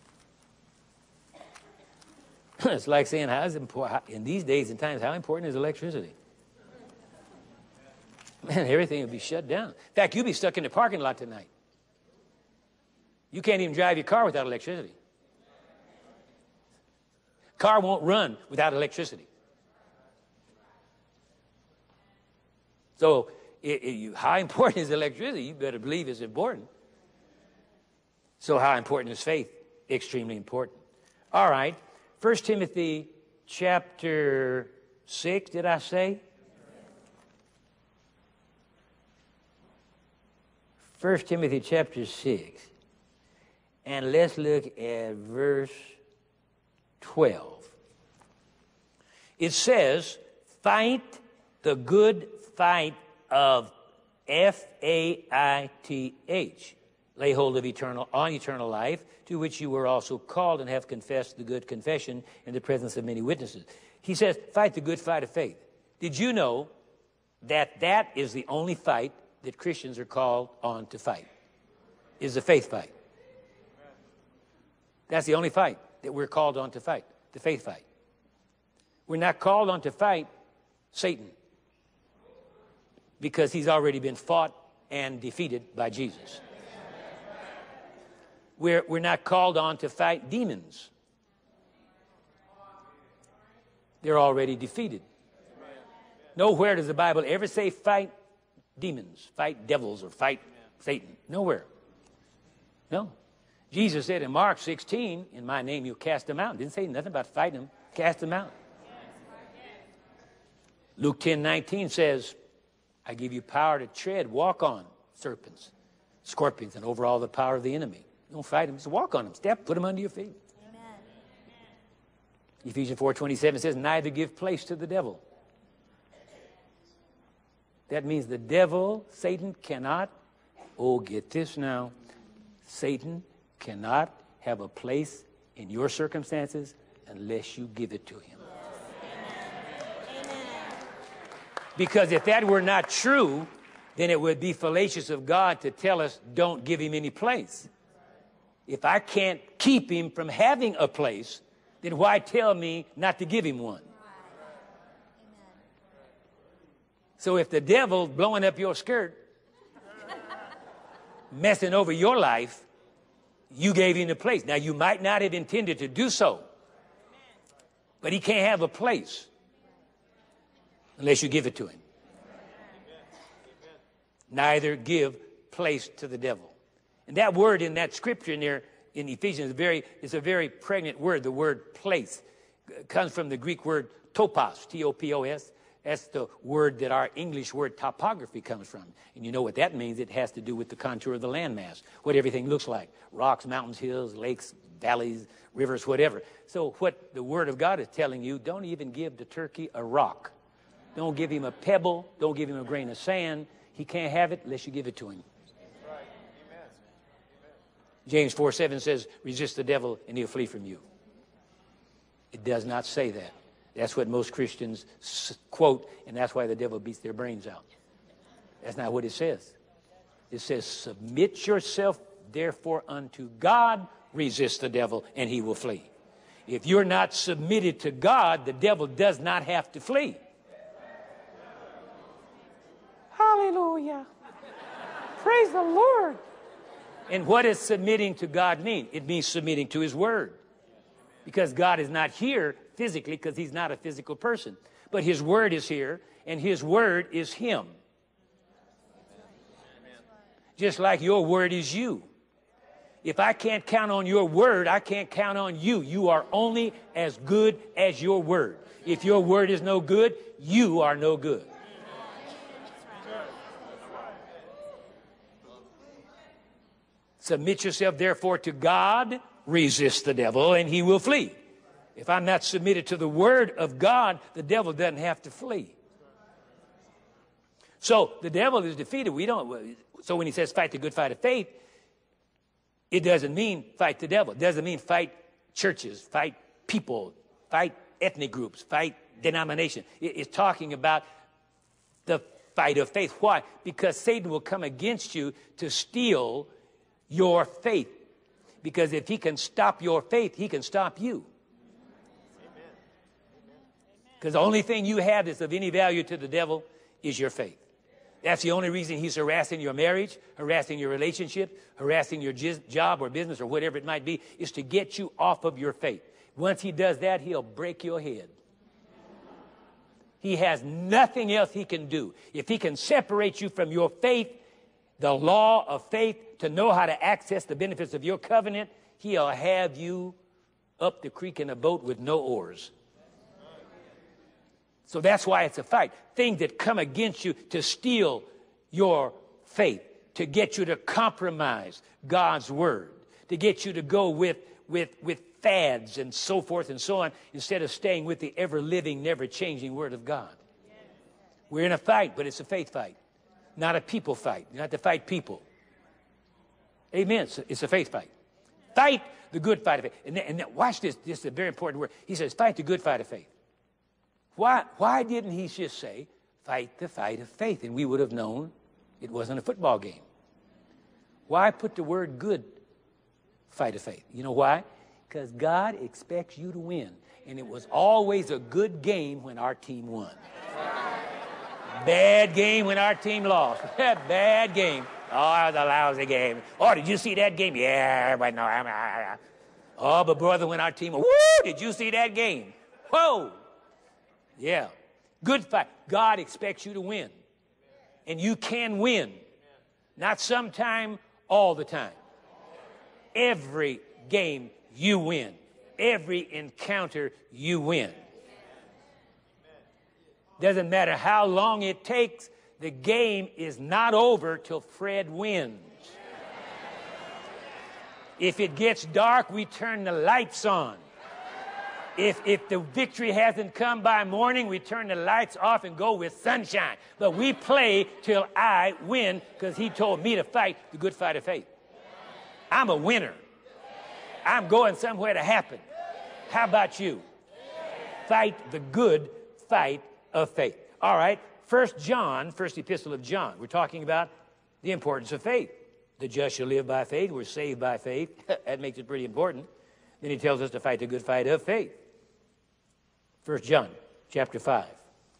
it's like saying, how is it important, in these days and times, how important is electricity? Man, everything would be shut down. In fact, you'd be stuck in the parking lot tonight. You can't even drive your car without electricity. Car won't run without electricity. So, It, it, you, how important is electricity? You better believe it's important. So how important is faith? Extremely important. All right. First Timothy chapter six, did I say? First Timothy chapter six. And let's look at verse twelve. It says, fight the good fight of F A I T H. Lay hold of eternal, on eternal life, to which you were also called and have confessed the good confession in the presence of many witnesses. He says, fight the good fight of faith. Did you know that that is the only fight that Christians are called on to fight? Is the faith fight. That's the only fight that we're called on to fight, the faith fight. We're not called on to fight Satan because he's already been fought and defeated by Jesus. We're, we're not called on to fight demons. They're already defeated. Nowhere does the Bible ever say fight demons, fight devils, or fight Satan. Nowhere. No. Jesus said in Mark sixteen, in my name you'll cast them out. Didn't say nothing about fighting them. Cast them out. Luke ten nineteen says, I give you power to tread, walk on serpents, scorpions, and over all the power of the enemy. Don't fight them. Just walk on them. Step, put them under your feet. Amen. Ephesians four twenty-seven says, neither give place to the devil. That means the devil, Satan, cannot, oh, get this now, Satan cannot have a place in your circumstances unless you give it to him. Yes. Amen. Because if that were not true, then it would be fallacious of God to tell us don't give him any place. If I can't keep him from having a place, then why tell me not to give him one? So if the devil blowing up your skirt, messing over your life, you gave him a place. Now, you might not have intended to do so, but he can't have a place unless you give it to him. Neither give place to the devil. And that word in that scripture in there in Ephesians is, very, is a very pregnant word. The word place it comes from the Greek word topos, T O P O S. That's the word that our English word topography comes from. And you know what that means. It has to do with the contour of the landmass, what everything looks like. Rocks, mountains, hills, lakes, valleys, rivers, whatever. So what the Word of God is telling you, don't even give the turkey a rock. Don't give him a pebble. Don't give him a grain of sand. He can't have it unless you give it to him. Right. Amen. James four seven says, resist the devil and he'll flee from you. It does not say that. That's what most Christians quote, and that's why the devil beats their brains out. That's not what it says. It says, submit yourself, therefore, unto God, resist the devil, and he will flee. If you're not submitted to God, the devil does not have to flee. Hallelujah. Praise the Lord. And what does submitting to God mean? It means submitting to his word. Because God is not here physically, because he's not a physical person. But his word is here, and his word is him. Just like your word is you. If I can't count on your word, I can't count on you. You are only as good as your word. If your word is no good, you are no good. Submit yourself, therefore, to God. Resist the devil, and he will flee. If I'm not submitted to the word of God, the devil doesn't have to flee. So the devil is defeated. We don't. So when he says fight the good fight of faith, it doesn't mean fight the devil. It doesn't mean fight churches, fight people, fight ethnic groups, fight denomination. It's talking about the fight of faith. Why? Because Satan will come against you to steal your faith. Because if he can stop your faith, he can stop you. Because the only thing you have that's of any value to the devil is your faith. That's the only reason he's harassing your marriage, harassing your relationship, harassing your job or business or whatever it might be, is to get you off of your faith. Once he does that, he'll break your head. He has nothing else he can do. If he can separate you from your faith, the law of faith, to know how to access the benefits of your covenant, he'll have you up the creek in a boat with no oars. So that's why it's a fight. Things that come against you to steal your faith, to get you to compromise God's word, to get you to go with, with, with fads and so forth and so on, instead of staying with the ever-living, never-changing word of God. We're in a fight, but it's a faith fight, not a people fight. You're not to fight people. Amen. It's a, it's a faith fight. Fight the good fight of faith. And, then, and then watch this. This is a very important word. He says, fight the good fight of faith. Why, why didn't he just say, fight the fight of faith? And we would have known it wasn't a football game. Why put the word good fight of faith? You know why? Because God expects you to win. And it was always a good game when our team won. Bad game when our team lost. Bad game. Oh, it was a lousy game. Oh, did you see that game? Yeah, but no. I'm, I, I. Oh, but brother, when our team, woo, did you see that game? Whoa. Yeah. Good fight. God expects you to win. And you can win. Not sometime, all the time. Every game you win. Every encounter you win. Doesn't matter how long it takes, the game is not over till Fred wins. If it gets dark, we turn the lights on. If, if the victory hasn't come by morning, we turn the lights off and go with sunshine. But we play till I win, because he told me to fight the good fight of faith. I'm a winner. I'm going somewhere to happen. How about you? Fight the good fight of faith. All right. First John, first epistle of John. We're talking about the importance of faith. The just shall live by faith. We're saved by faith. That makes it pretty important. Then he tells us to fight the good fight of faith. First John chapter five.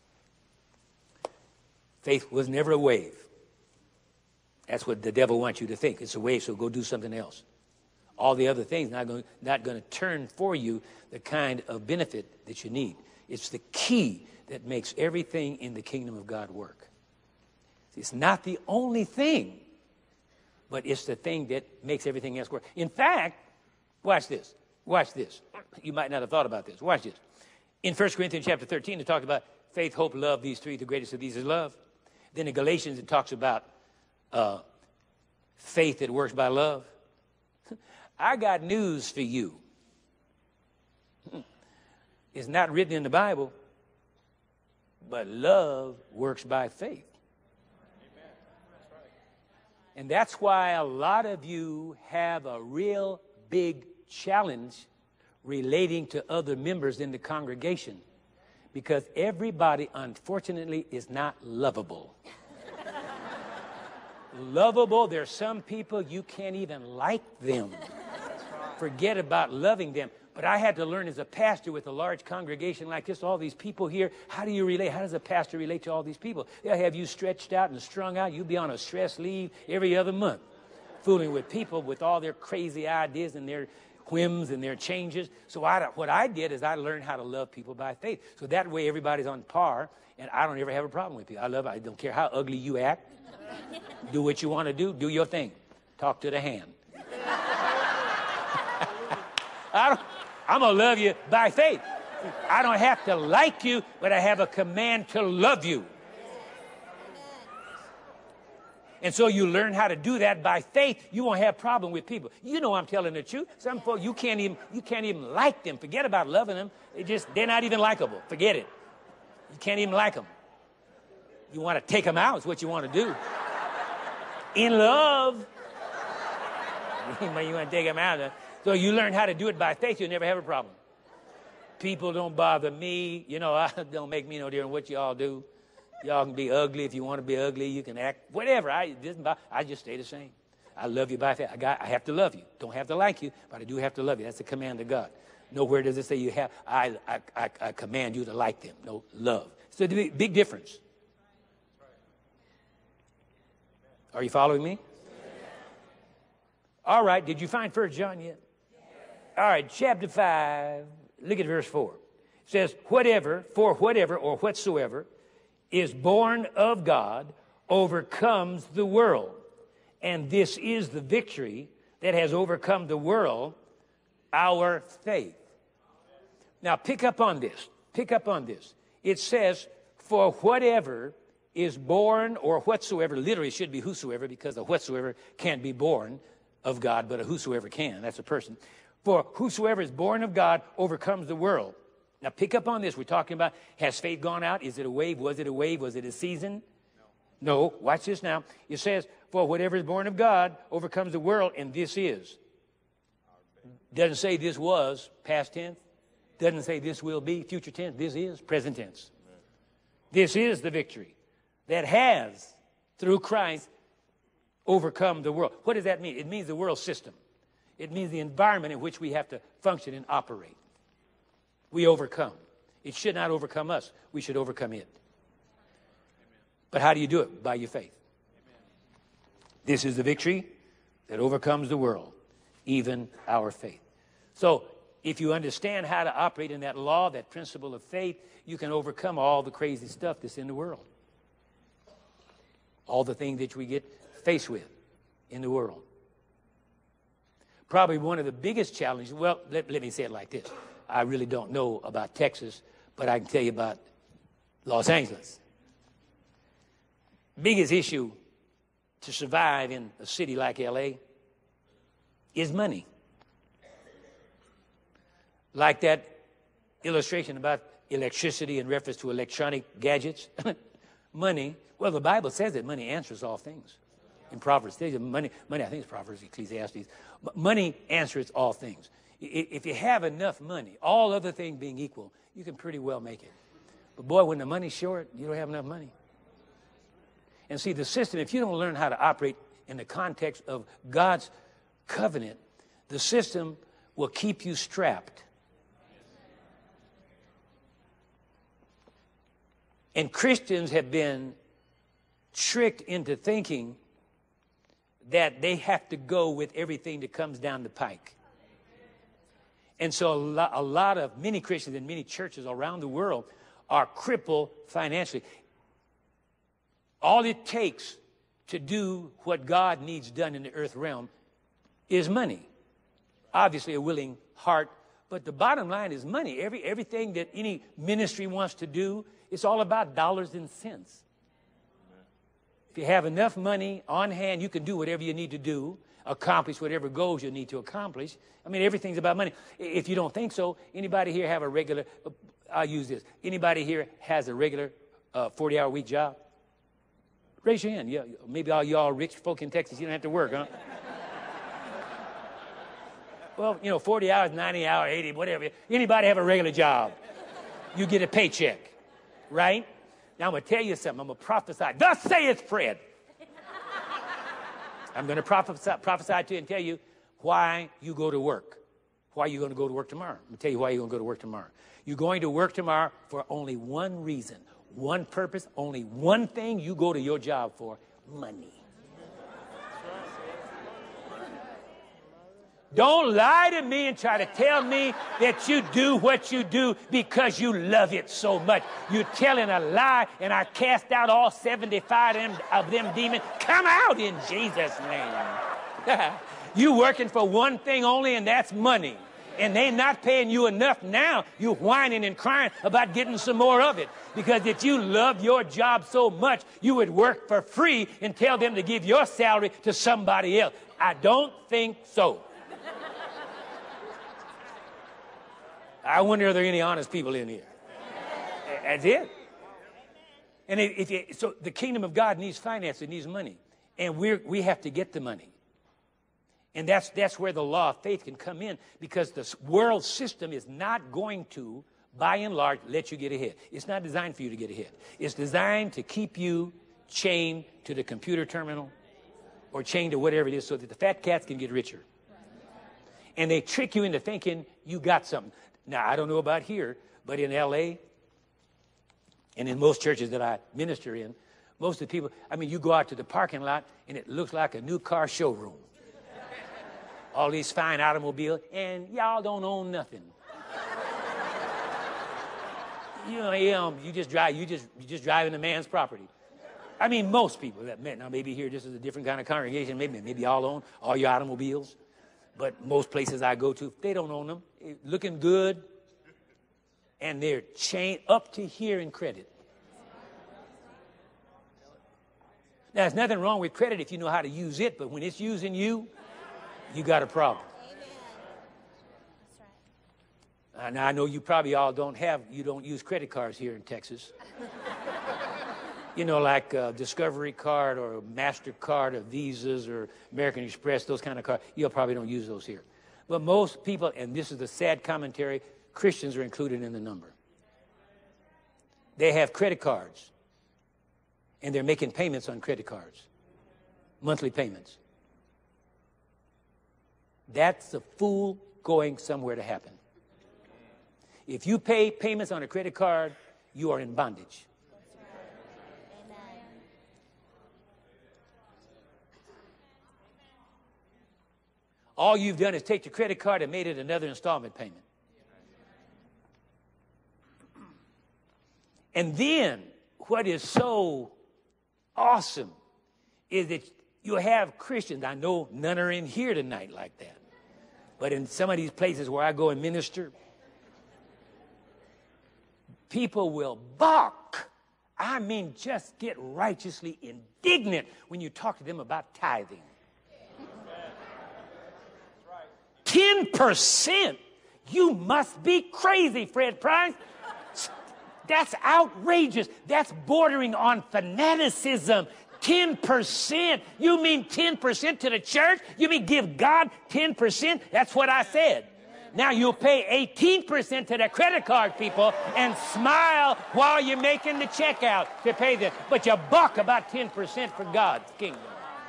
Faith was never a wave. That's what the devil wants you to think. It's a wave, so go do something else. All the other things not going, not going to turn for you the kind of benefit that you need. It's the key that makes everything in the kingdom of God work. It's not the only thing, but it's the thing that makes everything else work. In fact, watch this. Watch this. You might not have thought about this. Watch this. In First Corinthians chapter thirteen, it talks about faith, hope, love, these three. The greatest of these is love. Then in Galatians, it talks about uh, faith that works by love. I got news for you. It's not written in the Bible, but love works by faith. Amen. That's right. And that's why a lot of you have a real big challenge relating to other members in the congregation, because everybody, unfortunately, is not lovable. Lovable, there's some people you can't even like them. Forget about loving them. But I had to learn as a pastor with a large congregation like this, all these people here, how do you relate? How does a pastor relate to all these people? They'll have you stretched out and strung out. You'll be on a stress leave every other month, fooling with people with all their crazy ideas and their whims and their changes. So I, what I did is I learned how to love people by faith. So that way everybody's on par, and I don't ever have a problem with you. I love, I don't care how ugly you act. Do what you want to do. Do your thing. Talk to the hand. I don't, I'm going to love you by faith. I don't have to like you, but I have a command to love you. And so you learn how to do that by faith. You won't have a problem with people. You know I'm telling the truth. Some folks, you can't even, you can't even like them. Forget about loving them. They just, they're not even likable. Forget it. You can't even like them. You want to take them out is what you want to do. In love. You want to take them out. So you learn how to do it by faith, you'll never have a problem. People don't bother me. You know, I don't make me no difference what y'all do. Y'all can be ugly if you want to be ugly. You can act whatever. I, it doesn't bother, I just stay the same. I love you by faith. I, got, I have to love you. Don't have to like you, but I do have to love you. That's the command of God. Nowhere does it say you have, I, I, I, I command you to like them. No, love. So the big, big difference. Are you following me? All right. Did you find First John yet? All right, chapter five, look at verse four. It says, whatever, for whatever or whatsoever is born of God overcomes the world. And this is the victory that has overcome the world, our faith. Now, pick up on this. Pick up on this. It says, for whatever is born, or whatsoever, literally should be whosoever, because a whatsoever can't be born of God, but a whosoever can. That's a person. For whosoever is born of God overcomes the world. Now pick up on this. We're talking about, has faith gone out? Is it a wave? Was it a wave? Was it a season? No. No. Watch this now. It says, for whatever is born of God overcomes the world, and this is. Doesn't say this was, past tense. Doesn't say this will be, future tense. This is, present tense. This is the victory that has, through Christ, overcome the world. What does that mean? It means the world system. It means the environment in which we have to function and operate. We overcome. It should not overcome us. We should overcome it. But how do you do it? By your faith. This is the victory that overcomes the world, even our faith. So if you understand how to operate in that law, that principle of faith, you can overcome all the crazy stuff that's in the world. All the things that we get faced with in the world. Probably one of the biggest challenges, well, let, let me say it like this. I really don't know about Texas, but I can tell you about Los Angeles. Biggest issue to survive in a city like L A is money. Like that illustration about electricity in reference to electronic gadgets. Money, well, the Bible says that money answers all things. In Proverbs, money, money, I think it's Proverbs, Ecclesiastes. But money answers all things. If you have enough money, all other things being equal, you can pretty well make it. But boy, when the money's short, you don't have enough money. And see, the system, if you don't learn how to operate in the context of God's covenant, the system will keep you strapped. And Christians have been tricked into thinking that they have to go with everything that comes down the pike. And so a lot, a lot of many Christians in many churches around the world are crippled financially. All it takes to do what God needs done in the earth realm is money. Obviously a willing heart, but the bottom line is money. Every, everything that any ministry wants to do, it's all about dollars and cents. If you have enough money on hand, you can do whatever you need to do, accomplish whatever goals you need to accomplish. I mean, everything's about money. If you don't think so, anybody here have a regular, I'll use this. Anybody here has a regular uh, forty-hour week job? Raise your hand. Yeah, maybe all y'all rich folk in Texas, you don't have to work, huh? Well, you know, forty hours, ninety hours, eighty, whatever. Anybody have a regular job? You get a paycheck, right? Now, I'm going to tell you something. I'm going to prophesy. Thus saith Fred. I'm going to prophesy, prophesy to you and tell you why you go to work. Why you're going to go to work tomorrow. I'm going to tell you why you're going to go to work tomorrow. You're going to work tomorrow for only one reason, one purpose, only one thing you go to your job for: money. Don't lie to me and try to tell me that you do what you do because you love it so much. You're telling a lie, and I cast out all seventy-five of them, of them demons. Come out in Jesus' name. You working for one thing only, and that's money. And they're not paying you enough now. You're whining and crying about getting some more of it. Because if you love your job so much, you would work for free and tell them to give your salary to somebody else. I don't think so. I wonder if there are any honest people in here. That's it. And if you, so the kingdom of God needs finance, it needs money. And we're, we have to get the money. And that's, that's where the law of faith can come in, because the world system is not going to, by and large, let you get ahead. It's not designed for you to get ahead. It's designed to keep you chained to the computer terminal or chained to whatever it is so that the fat cats can get richer. And they trick you into thinking you got something. Now, I don't know about here, but in L A and in most churches that I minister in, most of the people, I mean, you go out to the parking lot and it looks like a new car showroom. All these fine automobiles, and y'all don't own nothing. You know, you, know, you just drive, you just, you just driving a man's property. I mean, most people that met. Now, maybe here this is a different kind of congregation. Maybe, maybe y'all own all your automobiles. But most places I go to, they don't own them. Looking good, and they're chained up to here in credit. Now, there's nothing wrong with credit if you know how to use it, but when it's using you, you got a problem. Uh, now, I know you probably all don't have, you don't use credit cards here in Texas. You know, like uh, Discovery card or MasterCard or Visas or American Express, those kind of cards. You probably don't use those here. But most people, and this is the sad commentary, Christians are included in the number. They have credit cards, and they're making payments on credit cards, monthly payments. That's a fool going somewhere to happen. If you pay payments on a credit card, you are in bondage. All you've done is take your credit card and made it another installment payment. And then, what is so awesome is that you have Christians. I know none are in here tonight like that. But in some of these places where I go and minister, people will balk. I mean, just get righteously indignant when you talk to them about tithing. ten percent? You must be crazy, Fred Price. That's outrageous. That's bordering on fanaticism. ten percent? You mean ten percent to the church? You mean give God ten percent? That's what I said. Now you'll pay eighteen percent to the credit card people and smile while you're making the check out to pay them. But you buck about ten percent for God's kingdom.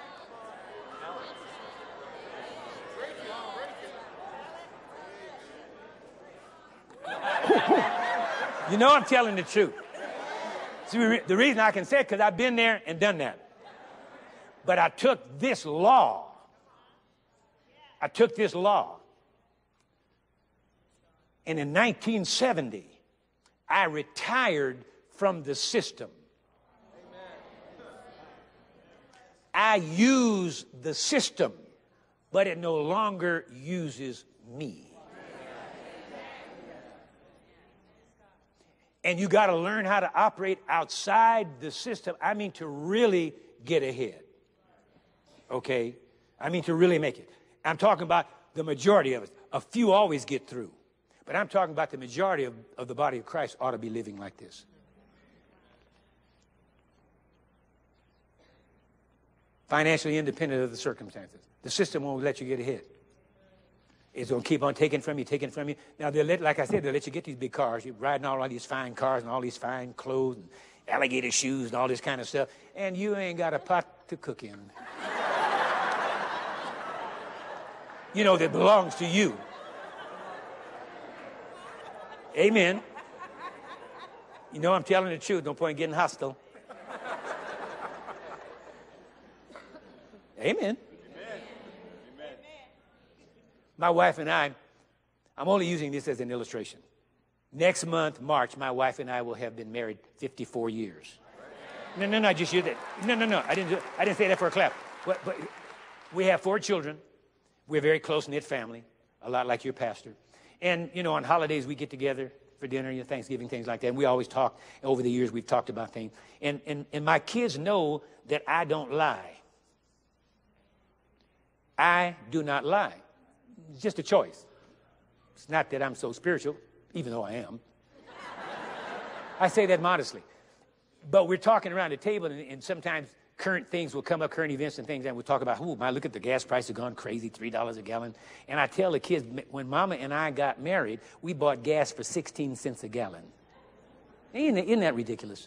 You know I'm telling the truth. See, the reason I can say it because I've been there and done that. But I took this law. I took this law. And in nineteen seventy, I retired from the system. I use the system, but it no longer uses me. And you got to learn how to operate outside the system. I mean, to really get ahead. Okay? I mean, to really make it. I'm talking about the majority of us. A few always get through. But I'm talking about the majority of, of the body of Christ ought to be living like this. Financially independent of the circumstances. The system won't let you get ahead. It's going to keep on taking from you, taking from you. Now, they'll let, like I said, they'll let you get these big cars. You're riding all these fine cars and all these fine clothes and alligator shoes and all this kind of stuff. And you ain't got a pot to cook in. You know, that belongs to you. Amen. You know I'm telling the truth. No point in getting hostile. Amen. My wife and I, I'm only using this as an illustration. Next month, March, my wife and I will have been married fifty-four years. No, no, no, just use that. No, no, no, I didn't, do, I didn't say that for a clap. But, but we have four children. We're a very close-knit family, a lot like your pastor. And, you know, on holidays, we get together for dinner, you know, Thanksgiving, things like that. And we always talk. Over the years, we've talked about things. And, and, and my kids know that I don't lie. I do not lie. It's just a choice. It's not that I'm so spiritual, even though I am. I say that modestly. But we're talking around the table, and, and sometimes current things will come up, current events and things, and we'll talk about, oh, my, look at the gas price has gone crazy, three dollars a gallon. And I tell the kids, when Mama and I got married, we bought gas for sixteen cents a gallon. Isn't, isn't that ridiculous?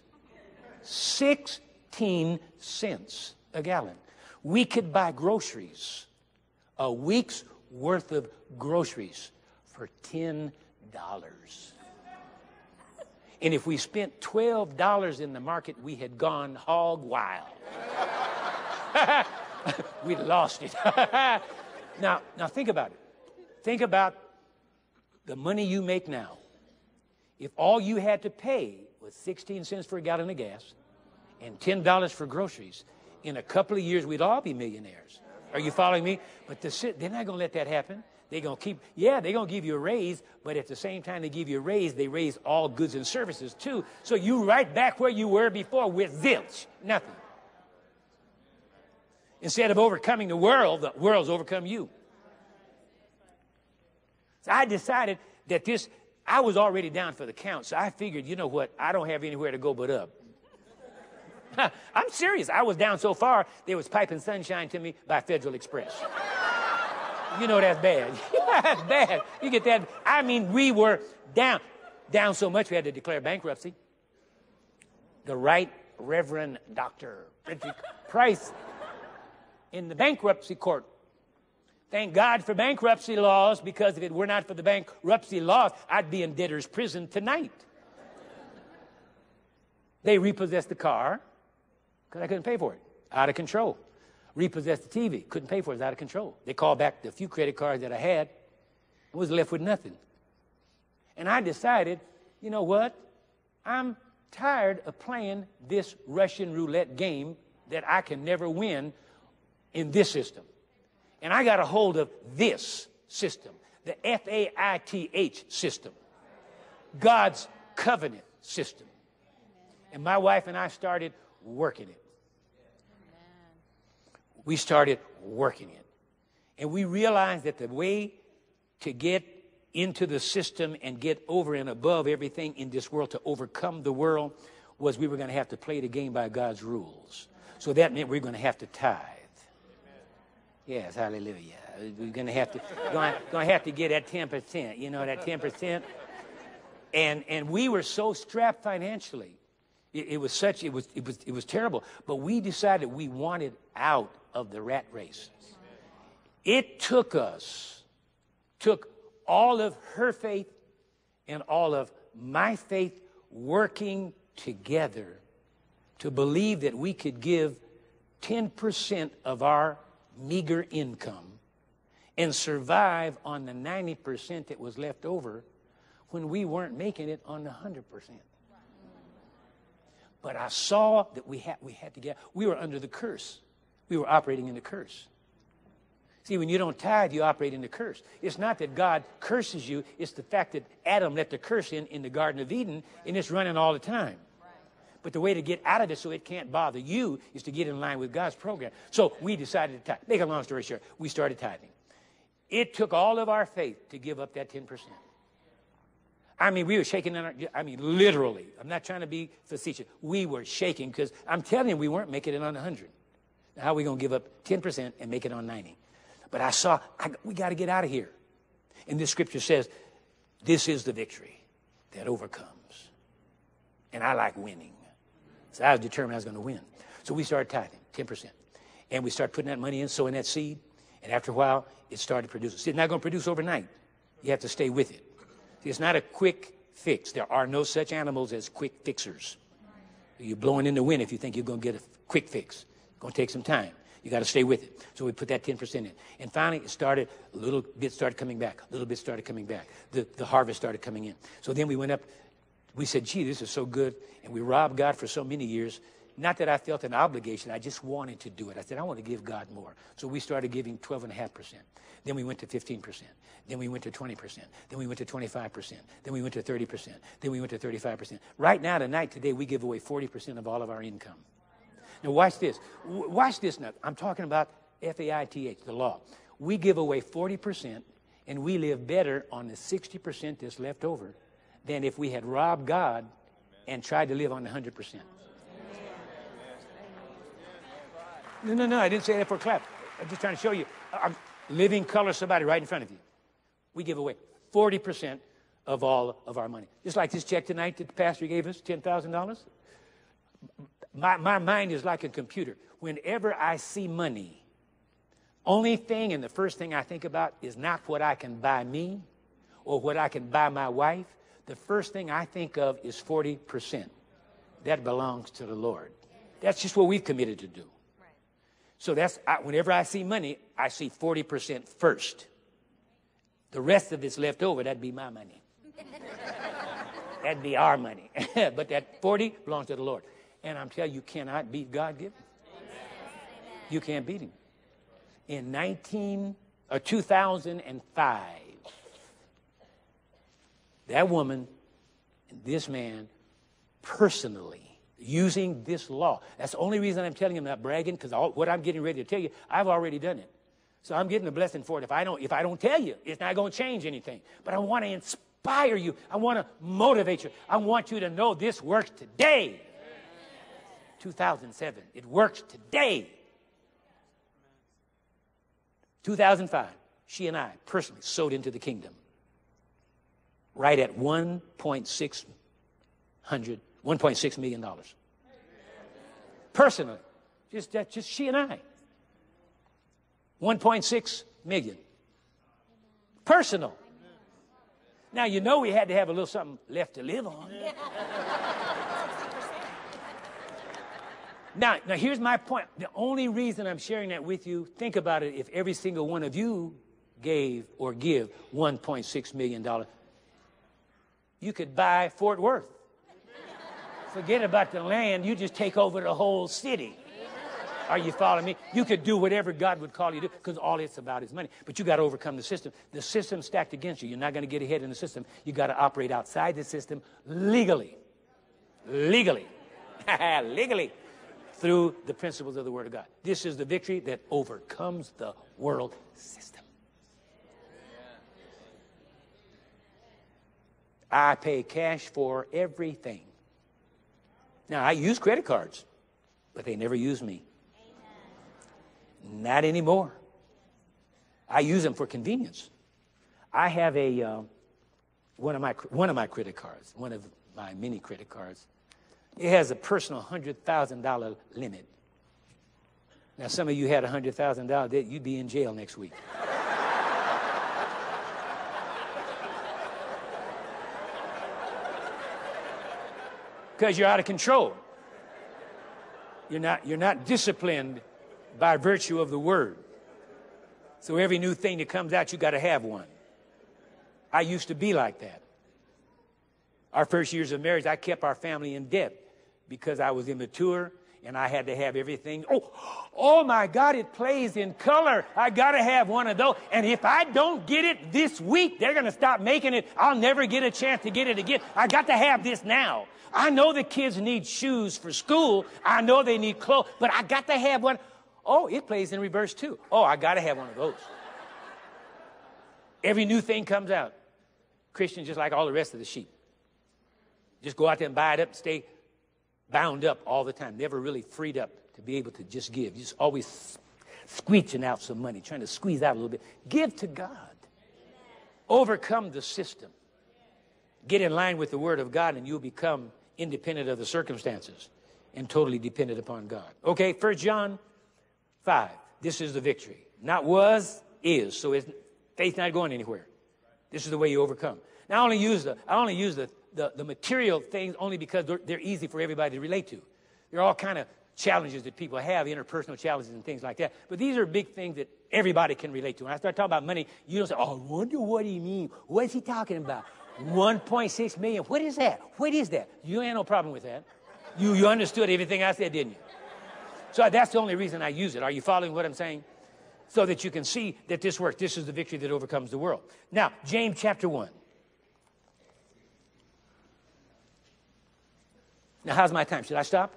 sixteen cents a gallon. We could buy groceries, a week's worth of groceries for ten dollars. And if we spent twelve dollars in the market, we had gone hog wild. We'd lost it. now, now think about it. Think about the money you make now. If all you had to pay was sixteen cents for a gallon of gas and ten dollars for groceries, in a couple of years, we'd all be millionaires. Are you following me? But the, they're not going to let that happen. They're going to keep, yeah, they're going to give you a raise, but at the same time they give you a raise, they raise all goods and services too. So you right back where you were before with zilch, nothing. Instead of overcoming the world, the world's overcome you. So I decided that this, I was already down for the count. So I figured, you know what? I don't have anywhere to go but up. I'm serious. I was down so far, there was Piping Sunshine to me by Federal Express. You know that's bad. That's bad. You get that. I mean, we were down. Down so much we had to declare bankruptcy. The Right Reverend Doctor Frederick Price in the bankruptcy court. Thank God for bankruptcy laws, because if it were not for the bankruptcy laws, I'd be in debtor's prison tonight. They repossessed the car because I couldn't pay for it. Out of control. Repossessed the T V. Couldn't pay for it. It was out of control. They called back the few credit cards that I had. I was left with nothing. And I decided, you know what? I'm tired of playing this Russian roulette game that I can never win in this system. And I got a hold of this system, the F A I T H system, God's covenant system. And my wife and I started working it. We started working it. And we realized that the way to get into the system and get over and above everything in this world, to overcome the world, was we were going to have to play the game by God's rules. So that meant we were going to have to tithe. Yes, hallelujah. We're going to have to going, going to have to get that ten percent, you know, that ten percent. And and we were so strapped financially. It, it was such it was it was it was terrible, but we decided we wanted out of the rat race. It took us took all of her faith and all of my faith working together to believe that we could give ten percent of our meager income and survive on the ninety percent that was left over when we weren't making it on the one hundred percent. But I saw that we had, we had to get, we were under the curse. We were operating in the curse. See, when you don't tithe, you operate in the curse. It's not that God curses you. It's the fact that Adam let the curse in in the Garden of Eden, and it's running all the time. But the way to get out of it so it can't bother you is to get in line with God's program. So we decided to tithe. Make a long story short, we started tithing. It took all of our faith to give up that ten percent. I mean, we were shaking in our, I mean, literally. I'm not trying to be facetious. We were shaking because I'm telling you, we weren't making it on one hundred. Now, how are we going to give up ten percent and make it on ninety? But I saw, I, we got to get out of here. And this scripture says, this is the victory that overcomes. And I like winning. So I was determined I was going to win. So we started tithing, ten percent. And we started putting that money in, sowing that seed. And after a while, it started producing. See, it's not going to produce overnight. You have to stay with it. See, it's not a quick fix. There are no such animals as quick fixers. You're blowing in the wind if you think you're going to get a quick fix. It's going to take some time. You got to stay with it. So we put that ten percent in. And finally, it started, a little bit started coming back. A little bit started coming back. The, the harvest started coming in. So then we went up. We said, gee, this is so good. And we robbed God for so many years. Not that I felt an obligation. I just wanted to do it. I said, I want to give God more. So we started giving twelve point five percent. Then we went to fifteen percent. Then we went to twenty percent. Then we went to twenty-five percent. Then we went to thirty percent. Then we went to thirty-five percent. Right now, tonight, today, we give away forty percent of all of our income. Now, watch this. Watch this now. I'm talking about F A I T H, the law. We give away forty percent, and we live better on the sixty percent that's left over than if we had robbed God and tried to live on the one hundred percent. No, no, no, I didn't say that for a clap. I'm just trying to show you. I'm living color somebody right in front of you. We give away forty percent of all of our money. Just like this check tonight that the pastor gave us, ten thousand dollars. My, my mind is like a computer. Whenever I see money, only thing and the first thing I think about is not what I can buy me or what I can buy my wife. The first thing I think of is forty percent. That belongs to the Lord. That's just what we've committed to do. So that's, I, whenever I see money, I see forty percent first. The rest of it's left over, that'd be my money. That'd be our money. But that forty belongs to the Lord. And I'm telling you, you cannot beat God given. You can't beat him. In nineteen or two thousand five, that woman and this man personally, using this law. That's the only reason I'm telling you I'm not bragging, because what I'm getting ready to tell you, I've already done it. So I'm getting a blessing for it. If I don't, if I don't tell you, it's not going to change anything. But I want to inspire you. I want to motivate you. I want you to know this works today. two thousand seven. It works today. two thousand five. She and I personally sowed into the kingdom. Right at one point six hundred, one point six million dollars. Personally. Just, that, just she and I. one point six million. Personal. Now, you know we had to have a little something left to live on. Now, now, here's my point. The only reason I'm sharing that with you, think about it, if every single one of you gave or give one point six million dollars, you could buy Fort Worth. Forget about the land. You just take over the whole city. Are you following me? You could do whatever God would call you to do, because all it's about is money. But you got to overcome the system. The system's stacked against you. You're not going to get ahead in the system. You got to operate outside the system legally. Legally. Legally. Through the principles of the Word of God. This is the victory that overcomes the world system. I pay cash for everything. Now, I use credit cards, but they never use me. Amen. Not anymore. I use them for convenience. I have a uh, one of my one of my credit cards, one of my many credit cards. It has a personal one hundred thousand dollar limit. Now, some of you had one hundred thousand dollars debt, you'd be in jail next week. Because you're out of control. You're not, you're not disciplined by virtue of the Word. So every new thing that comes out, you got to have one. I used to be like that. Our first years of marriage, I kept our family in debt because I was immature and I had to have everything. Oh, oh my God, it plays in color. I got to have one of those. And if I don't get it this week, they're going to stop making it. I'll never get a chance to get it again. I got to have this now. I know the kids need shoes for school. I know they need clothes, but I got to have one. Oh, it plays in reverse too. Oh, I got to have one of those. Every new thing comes out. Christians just like all the rest of the sheep. Just go out there and buy it up and stay bound up all the time. Never really freed up to be able to just give. Just always squeezing out some money, trying to squeeze out a little bit. Give to God. Overcome the system. Get in line with the Word of God and you'll become independent of the circumstances and totally dependent upon God. Okay, First John five. This is the victory. Not was, is. So it's, faith's not going anywhere. This is the way you overcome. Now, I only use the, I only use the, the, the material things only because they're, they're easy for everybody to relate to. There are all kind of challenges that people have, interpersonal challenges and things like that. But these are big things that everybody can relate to. When I start talking about money, you don't say, oh, I wonder what he means. What is he talking about? one point six million. What is that? What is that? You ain't no problem with that. You, you understood everything I said, didn't you? So that's the only reason I use it. Are you following what I'm saying? So that you can see that this works. This is the victory that overcomes the world. Now, James chapter one. Now, how's my time? Should I stop?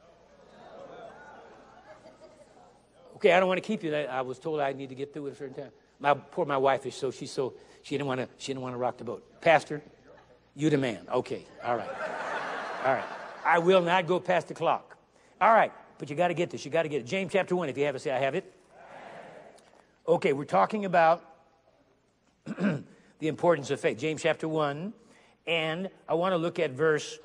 Okay, I don't want to keep you. I was told I need to get through at a certain time. My poor my wife is so she's so she didn't want to she didn't want to rock the boat. Pastor, you the man. Okay, all right, all right. I will not go past the clock. All right, but you got to get this. You got to get it. James chapter one. If you have it, say I have it. Okay, we're talking about the importance of faith. James chapter one, and I want to look at verse.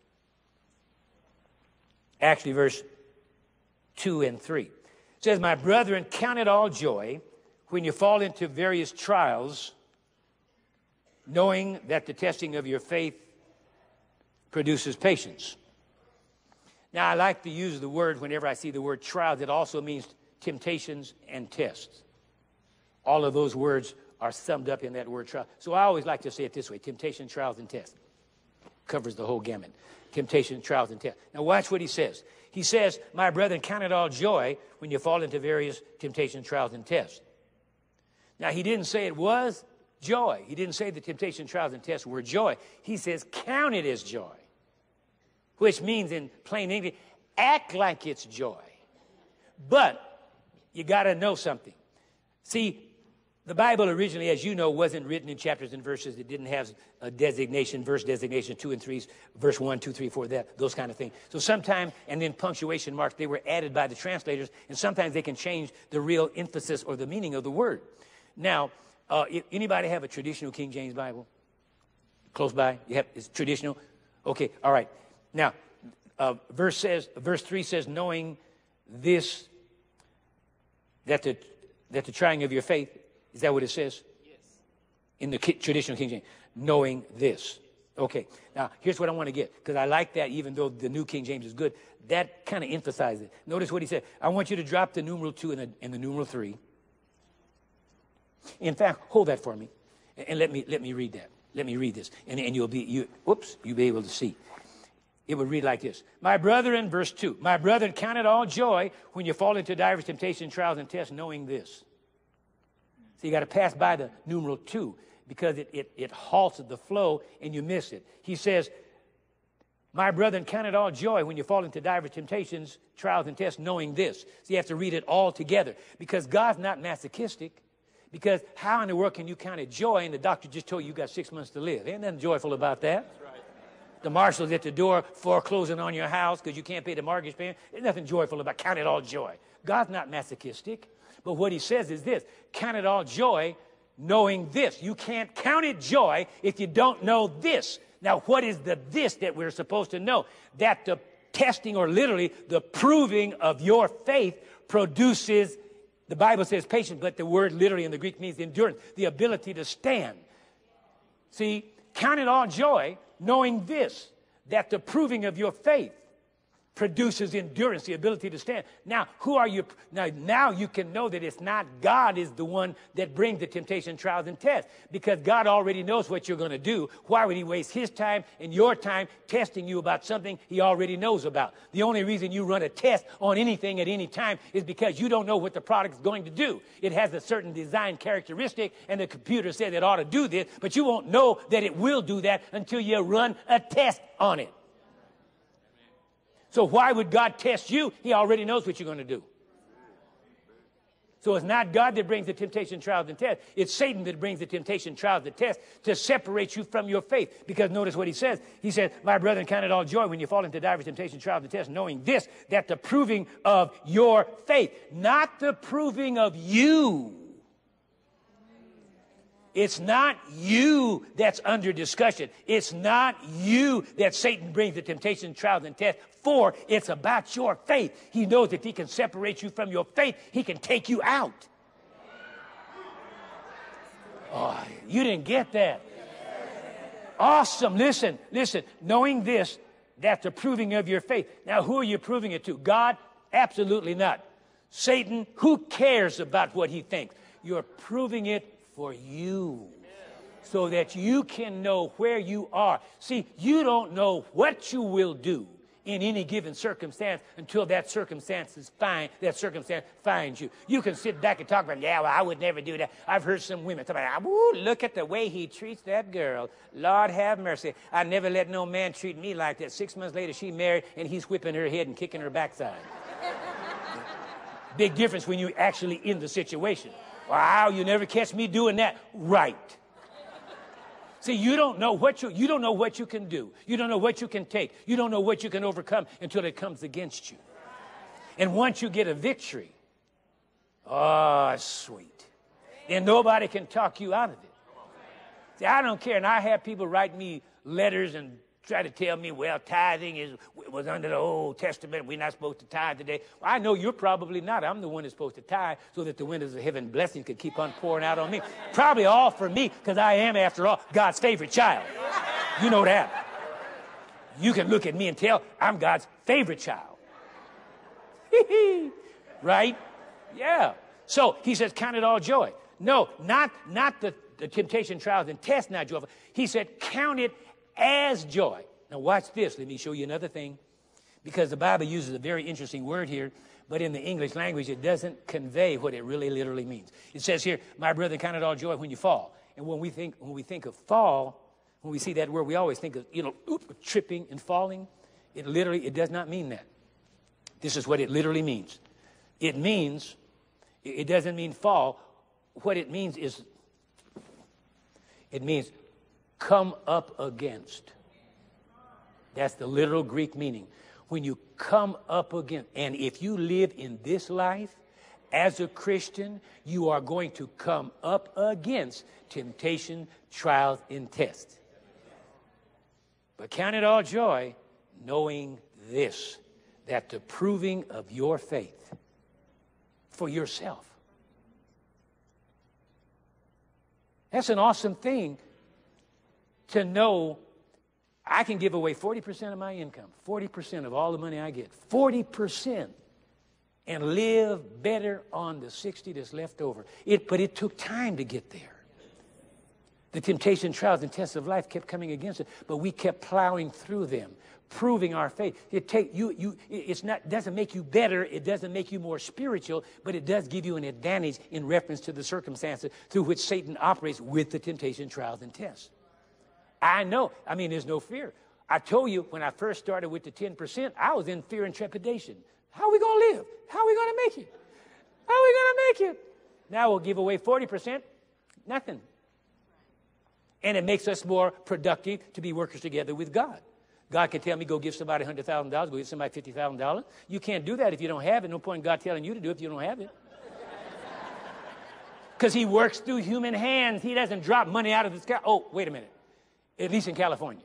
Actually, verse two and three. It says, my brethren, count it all joy when you fall into various trials, knowing that the testing of your faith produces patience. Now, I like to use the word whenever I see the word trials. It also means temptations and tests. All of those words are summed up in that word trial. So I always like to say it this way, temptation, trials, and tests. Covers the whole gamut. Temptation, trials, and tests. Now watch what he says. He says, my brethren, count it all joy when you fall into various temptations, trials, and tests. Now, he didn't say it was joy. He didn't say the temptation, trials, and tests were joy. He says, count it as joy. which means in plain English, act like it's joy. But you got to know something. See, the Bible originally, as you know, wasn't written in chapters and verses. It didn't have a designation, verse designation, two and threes, verse one, two, three, four, that, those kind of things. So sometimes, and then punctuation marks, they were added by the translators, and sometimes they can change the real emphasis or the meaning of the word. Now, uh, if anybody have a traditional King James Bible? Close by? You have, it's traditional? Okay, all right. Now, uh, verse says, verse three says, knowing this, that the, that the trying of your faith, is that what it says? Yes. In the traditional King James, knowing this. Okay. Now, here's what I want to get, because I like that even though the New King James is good. That kind of emphasizes it. Notice what he said. I want you to drop the numeral two and the, and the numeral three. In fact, hold that for me, and, and let me let me read that. Let me read this, and, and you'll be you. Whoops, you'll be able to see. It would read like this. My brethren, verse two. My brethren, count it all joy when you fall into diverse temptations, trials, and tests, knowing this. So you got to pass by the numeral two because it, it, it halts the flow and you miss it. He says, my brethren, count it all joy when you fall into diverse temptations, trials, and tests, knowing this. So you have to read it all together because God's not masochistic. Because how in the world can you count it joy and the doctor just told you you got six months to live? Ain't nothing joyful about that. That's right. The marshal's at the door foreclosing on your house because you can't pay the mortgage payment. There's nothing joyful about count it all joy. God's not masochistic. But what he says is this, count it all joy knowing this. You can't count it joy if you don't know this. Now, what is the this that we're supposed to know? That the testing, or literally the proving of your faith produces, the Bible says patience, but the word literally in the Greek means endurance, the ability to stand. See, count it all joy knowing this, that the proving of your faith produces endurance, the ability to stand. Now, who are you? Now, now you can know that it's not God is the one that brings the temptation, trials, and tests, because God already knows what you're going to do. Why would he waste his time and your time testing you about something he already knows about? The only reason you run a test on anything at any time is because you don't know what the product is going to do. It has a certain design characteristic, and the computer said it ought to do this, but you won't know that it will do that until you run a test on it. So why would God test you? He already knows what you're going to do. So it's not God that brings the temptation, trials, and tests. It's Satan that brings the temptation, trials, and tests to separate you from your faith. Because notice what he says. He says, my brethren, count it all joy when you fall into diverse temptation, trials, and tests, knowing this, that the proving of your faith, not the proving of you. It's not you that's under discussion. It's not you that Satan brings the temptation, trials, and tests for. It's about your faith. He knows if he can separate you from your faith, he can take you out. Oh, you didn't get that. Awesome. Listen, listen. Knowing this, that's the proving of your faith. Now, who are you proving it to? God? Absolutely not. Satan? Who cares about what he thinks? You're proving it for you, so that you can know where you are. See, you don't know what you will do in any given circumstance until that circumstance is fine, that circumstance finds you. You can sit back and talk about, yeah, well, I would never do that. I've heard some women talk about, ooh, look at the way he treats that girl. Lord have mercy. I never let no man treat me like that. Six months later, she married, and he's whipping her head and kicking her backside. Big difference when you're actually in the situation. Wow, you never catch me doing that. Right. See, you don't know what you you don't know what you can do. You don't know what you can take. You don't know what you can overcome until it comes against you. And once you get a victory, oh, sweet. Then nobody can talk you out of it. See, I don't care. And I have people write me letters and try to tell me, well, tithing is was under the Old Testament. We're not supposed to tithe today. Well, I know you're probably not. I'm the one that's supposed to tithe so that the windows of heaven blessings could keep on pouring out on me. Probably all for me, because I am, after all, God's favorite child. You know that. You can look at me and tell I'm God's favorite child. Right? Yeah. So he says, count it all joy. No, not, not the, the temptation, trials, and tests, not joyful. He said, count it as joy. Now watch this. Let me show you another thing. Because the Bible uses a very interesting word here, but in the English language, it doesn't convey what it really literally means. It says here, my brethren, count it all joy when you fall. And when we think, when we think of fall, when we see that word, we always think of, you know, oop, tripping and falling. It literally, it does not mean that. This is what it literally means. It means, it doesn't mean fall. What it means is, it means come up against. That's the literal Greek meaning. When you come up against, and if you live in this life as a Christian, you are going to come up against temptation, trials, and tests. But count it all joy, knowing this, that the proving of your faith for yourself. That's an awesome thing to know. I can give away forty percent of my income, forty percent of all the money I get, forty percent, and live better on the sixty that's left over. It, but it took time to get there. The temptation, trials, and tests of life kept coming against it, but we kept plowing through them, proving our faith. It take you, you. It's not doesn't make you better. It doesn't make you more spiritual, but it does give you an advantage in reference to the circumstances through which Satan operates with the temptation, trials, and tests. I know. I mean, there's no fear. I told you when I first started with the ten percent, I was in fear and trepidation. How are we going to live? How are we going to make it? How are we going to make it? Now we'll give away forty percent. Nothing. And it makes us more productive to be workers together with God. God can tell me, go give somebody one hundred thousand dollars, go give somebody fifty thousand dollars. You can't do that if you don't have it. No point in God telling you to do it if you don't have it. Because he works through human hands. He doesn't drop money out of the sky. Oh, wait a minute. At least in California.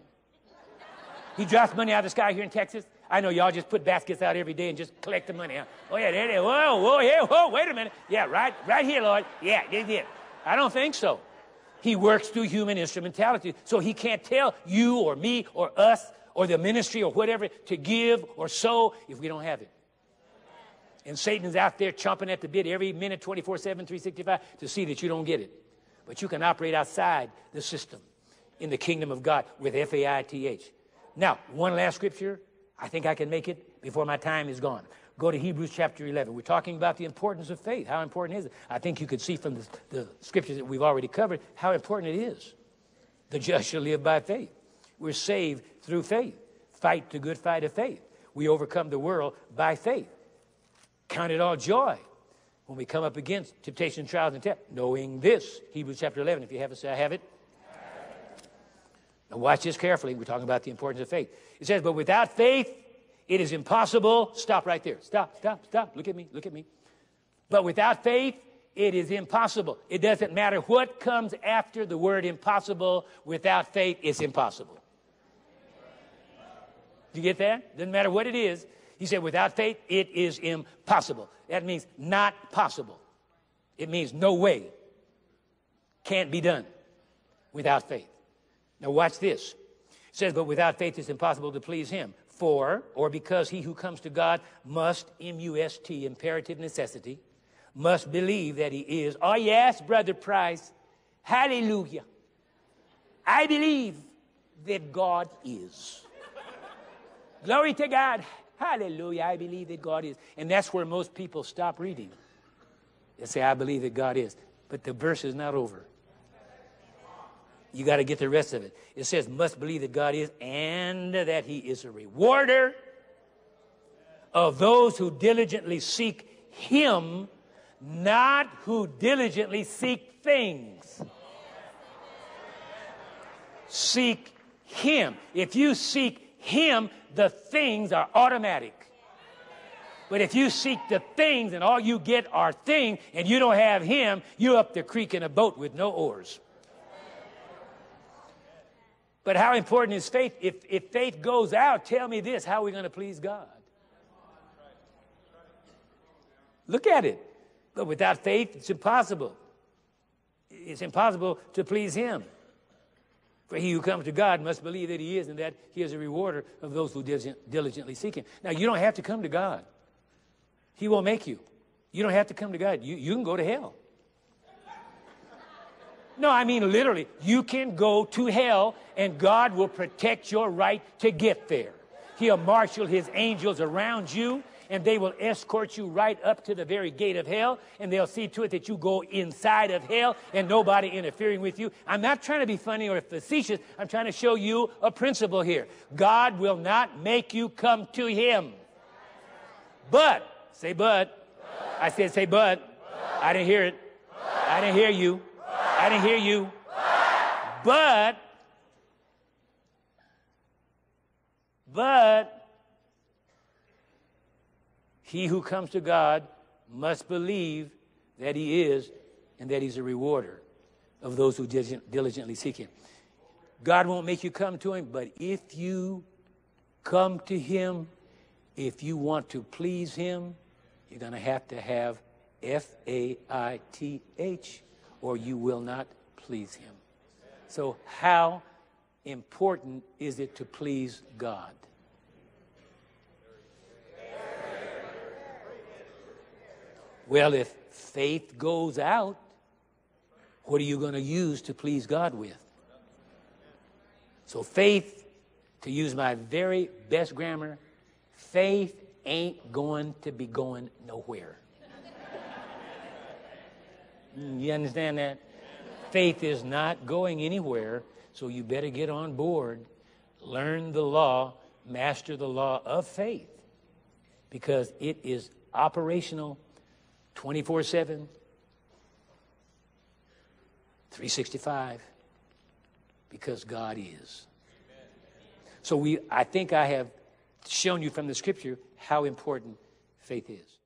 He drops money out of the sky here in Texas. I know y'all just put baskets out every day and just collect the money. Huh? Oh, yeah, there it is. Whoa, whoa, yeah, whoa, wait a minute. Yeah, right, right here, Lord. Yeah, they did. I don't think so. He works through human instrumentality. So he can't tell you or me or us or the ministry or whatever to give or sow if we don't have it. And Satan's out there chomping at the bit every minute, twenty-four seven, three sixty-five, to see that you don't get it. But you can operate outside the system in the kingdom of God with F A I T H. Now, one last scripture. I think I can make it before my time is gone. Go to Hebrews chapter eleven. We're talking about the importance of faith. How important is it? I think you could see from the, the scriptures that we've already covered how important it is. The just shall live by faith. We're saved through faith. Fight the good fight of faith. We overcome the world by faith. Count it all joy when we come up against temptation, trials, and tests. Knowing this, Hebrews chapter eleven. If you have it, say, I have it. Now watch this carefully. We're talking about the importance of faith. It says, but without faith, it is impossible. Stop right there. Stop, stop, stop. Look at me, look at me. But without faith, it is impossible. It doesn't matter what comes after the word impossible. Without faith, it's impossible. Do you get that? Doesn't matter what it is. He said, without faith, it is impossible. That means not possible. It means no way. Can't be done without faith. Now watch this. It says, but without faith it's impossible to please him. For, or because he who comes to God must, M U S T, imperative necessity, must believe that he is. Oh yes, Brother Price. Hallelujah. I believe that God is. Glory to God. Hallelujah. I believe that God is. And that's where most people stop reading. They say, I believe that God is. But the verse is not over. You got to get the rest of it. It says, must believe that God is and that he is a rewarder of those who diligently seek him, not who diligently seek things. Seek him. If you seek him, the things are automatic. But if you seek the things and all you get are things and you don't have him, you're up the creek in a boat with no oars. But how important is faith? If, if faith goes out, tell me this, how are we going to please God? Look at it. But without faith, it's impossible. It's impossible to please him. For he who comes to God must believe that he is and that he is a rewarder of those who diligently seek him. Now, you don't have to come to God. He won't make you. You don't have to come to God. You, you can go to hell. No, I mean literally. You can go to hell and God will protect your right to get there. He'll marshal his angels around you and they will escort you right up to the very gate of hell, and they'll see to it that you go inside of hell and nobody interfering with you. I'm not trying to be funny or facetious. I'm trying to show you a principle here. God will not make you come to him. But, say but. I said say but. I didn't hear it. I didn't hear you. I didn't hear you. But, but, he who comes to God must believe that he is and that he's a rewarder of those who diligently seek him. God won't make you come to him, but if you come to him, if you want to please him, you're going to have to have F A I T H, or you will not please him. So how important is it to please God? Well, if faith goes out, what are you going to use to please God with? So faith, to use my very best grammar, faith ain't going to be going nowhere. You understand that? Faith is not going anywhere, so you better get on board, learn the law, master the law of faith, because it is operational twenty-four seven, three sixty-five, because God is. So we, I think I have shown you from the scripture how important faith is.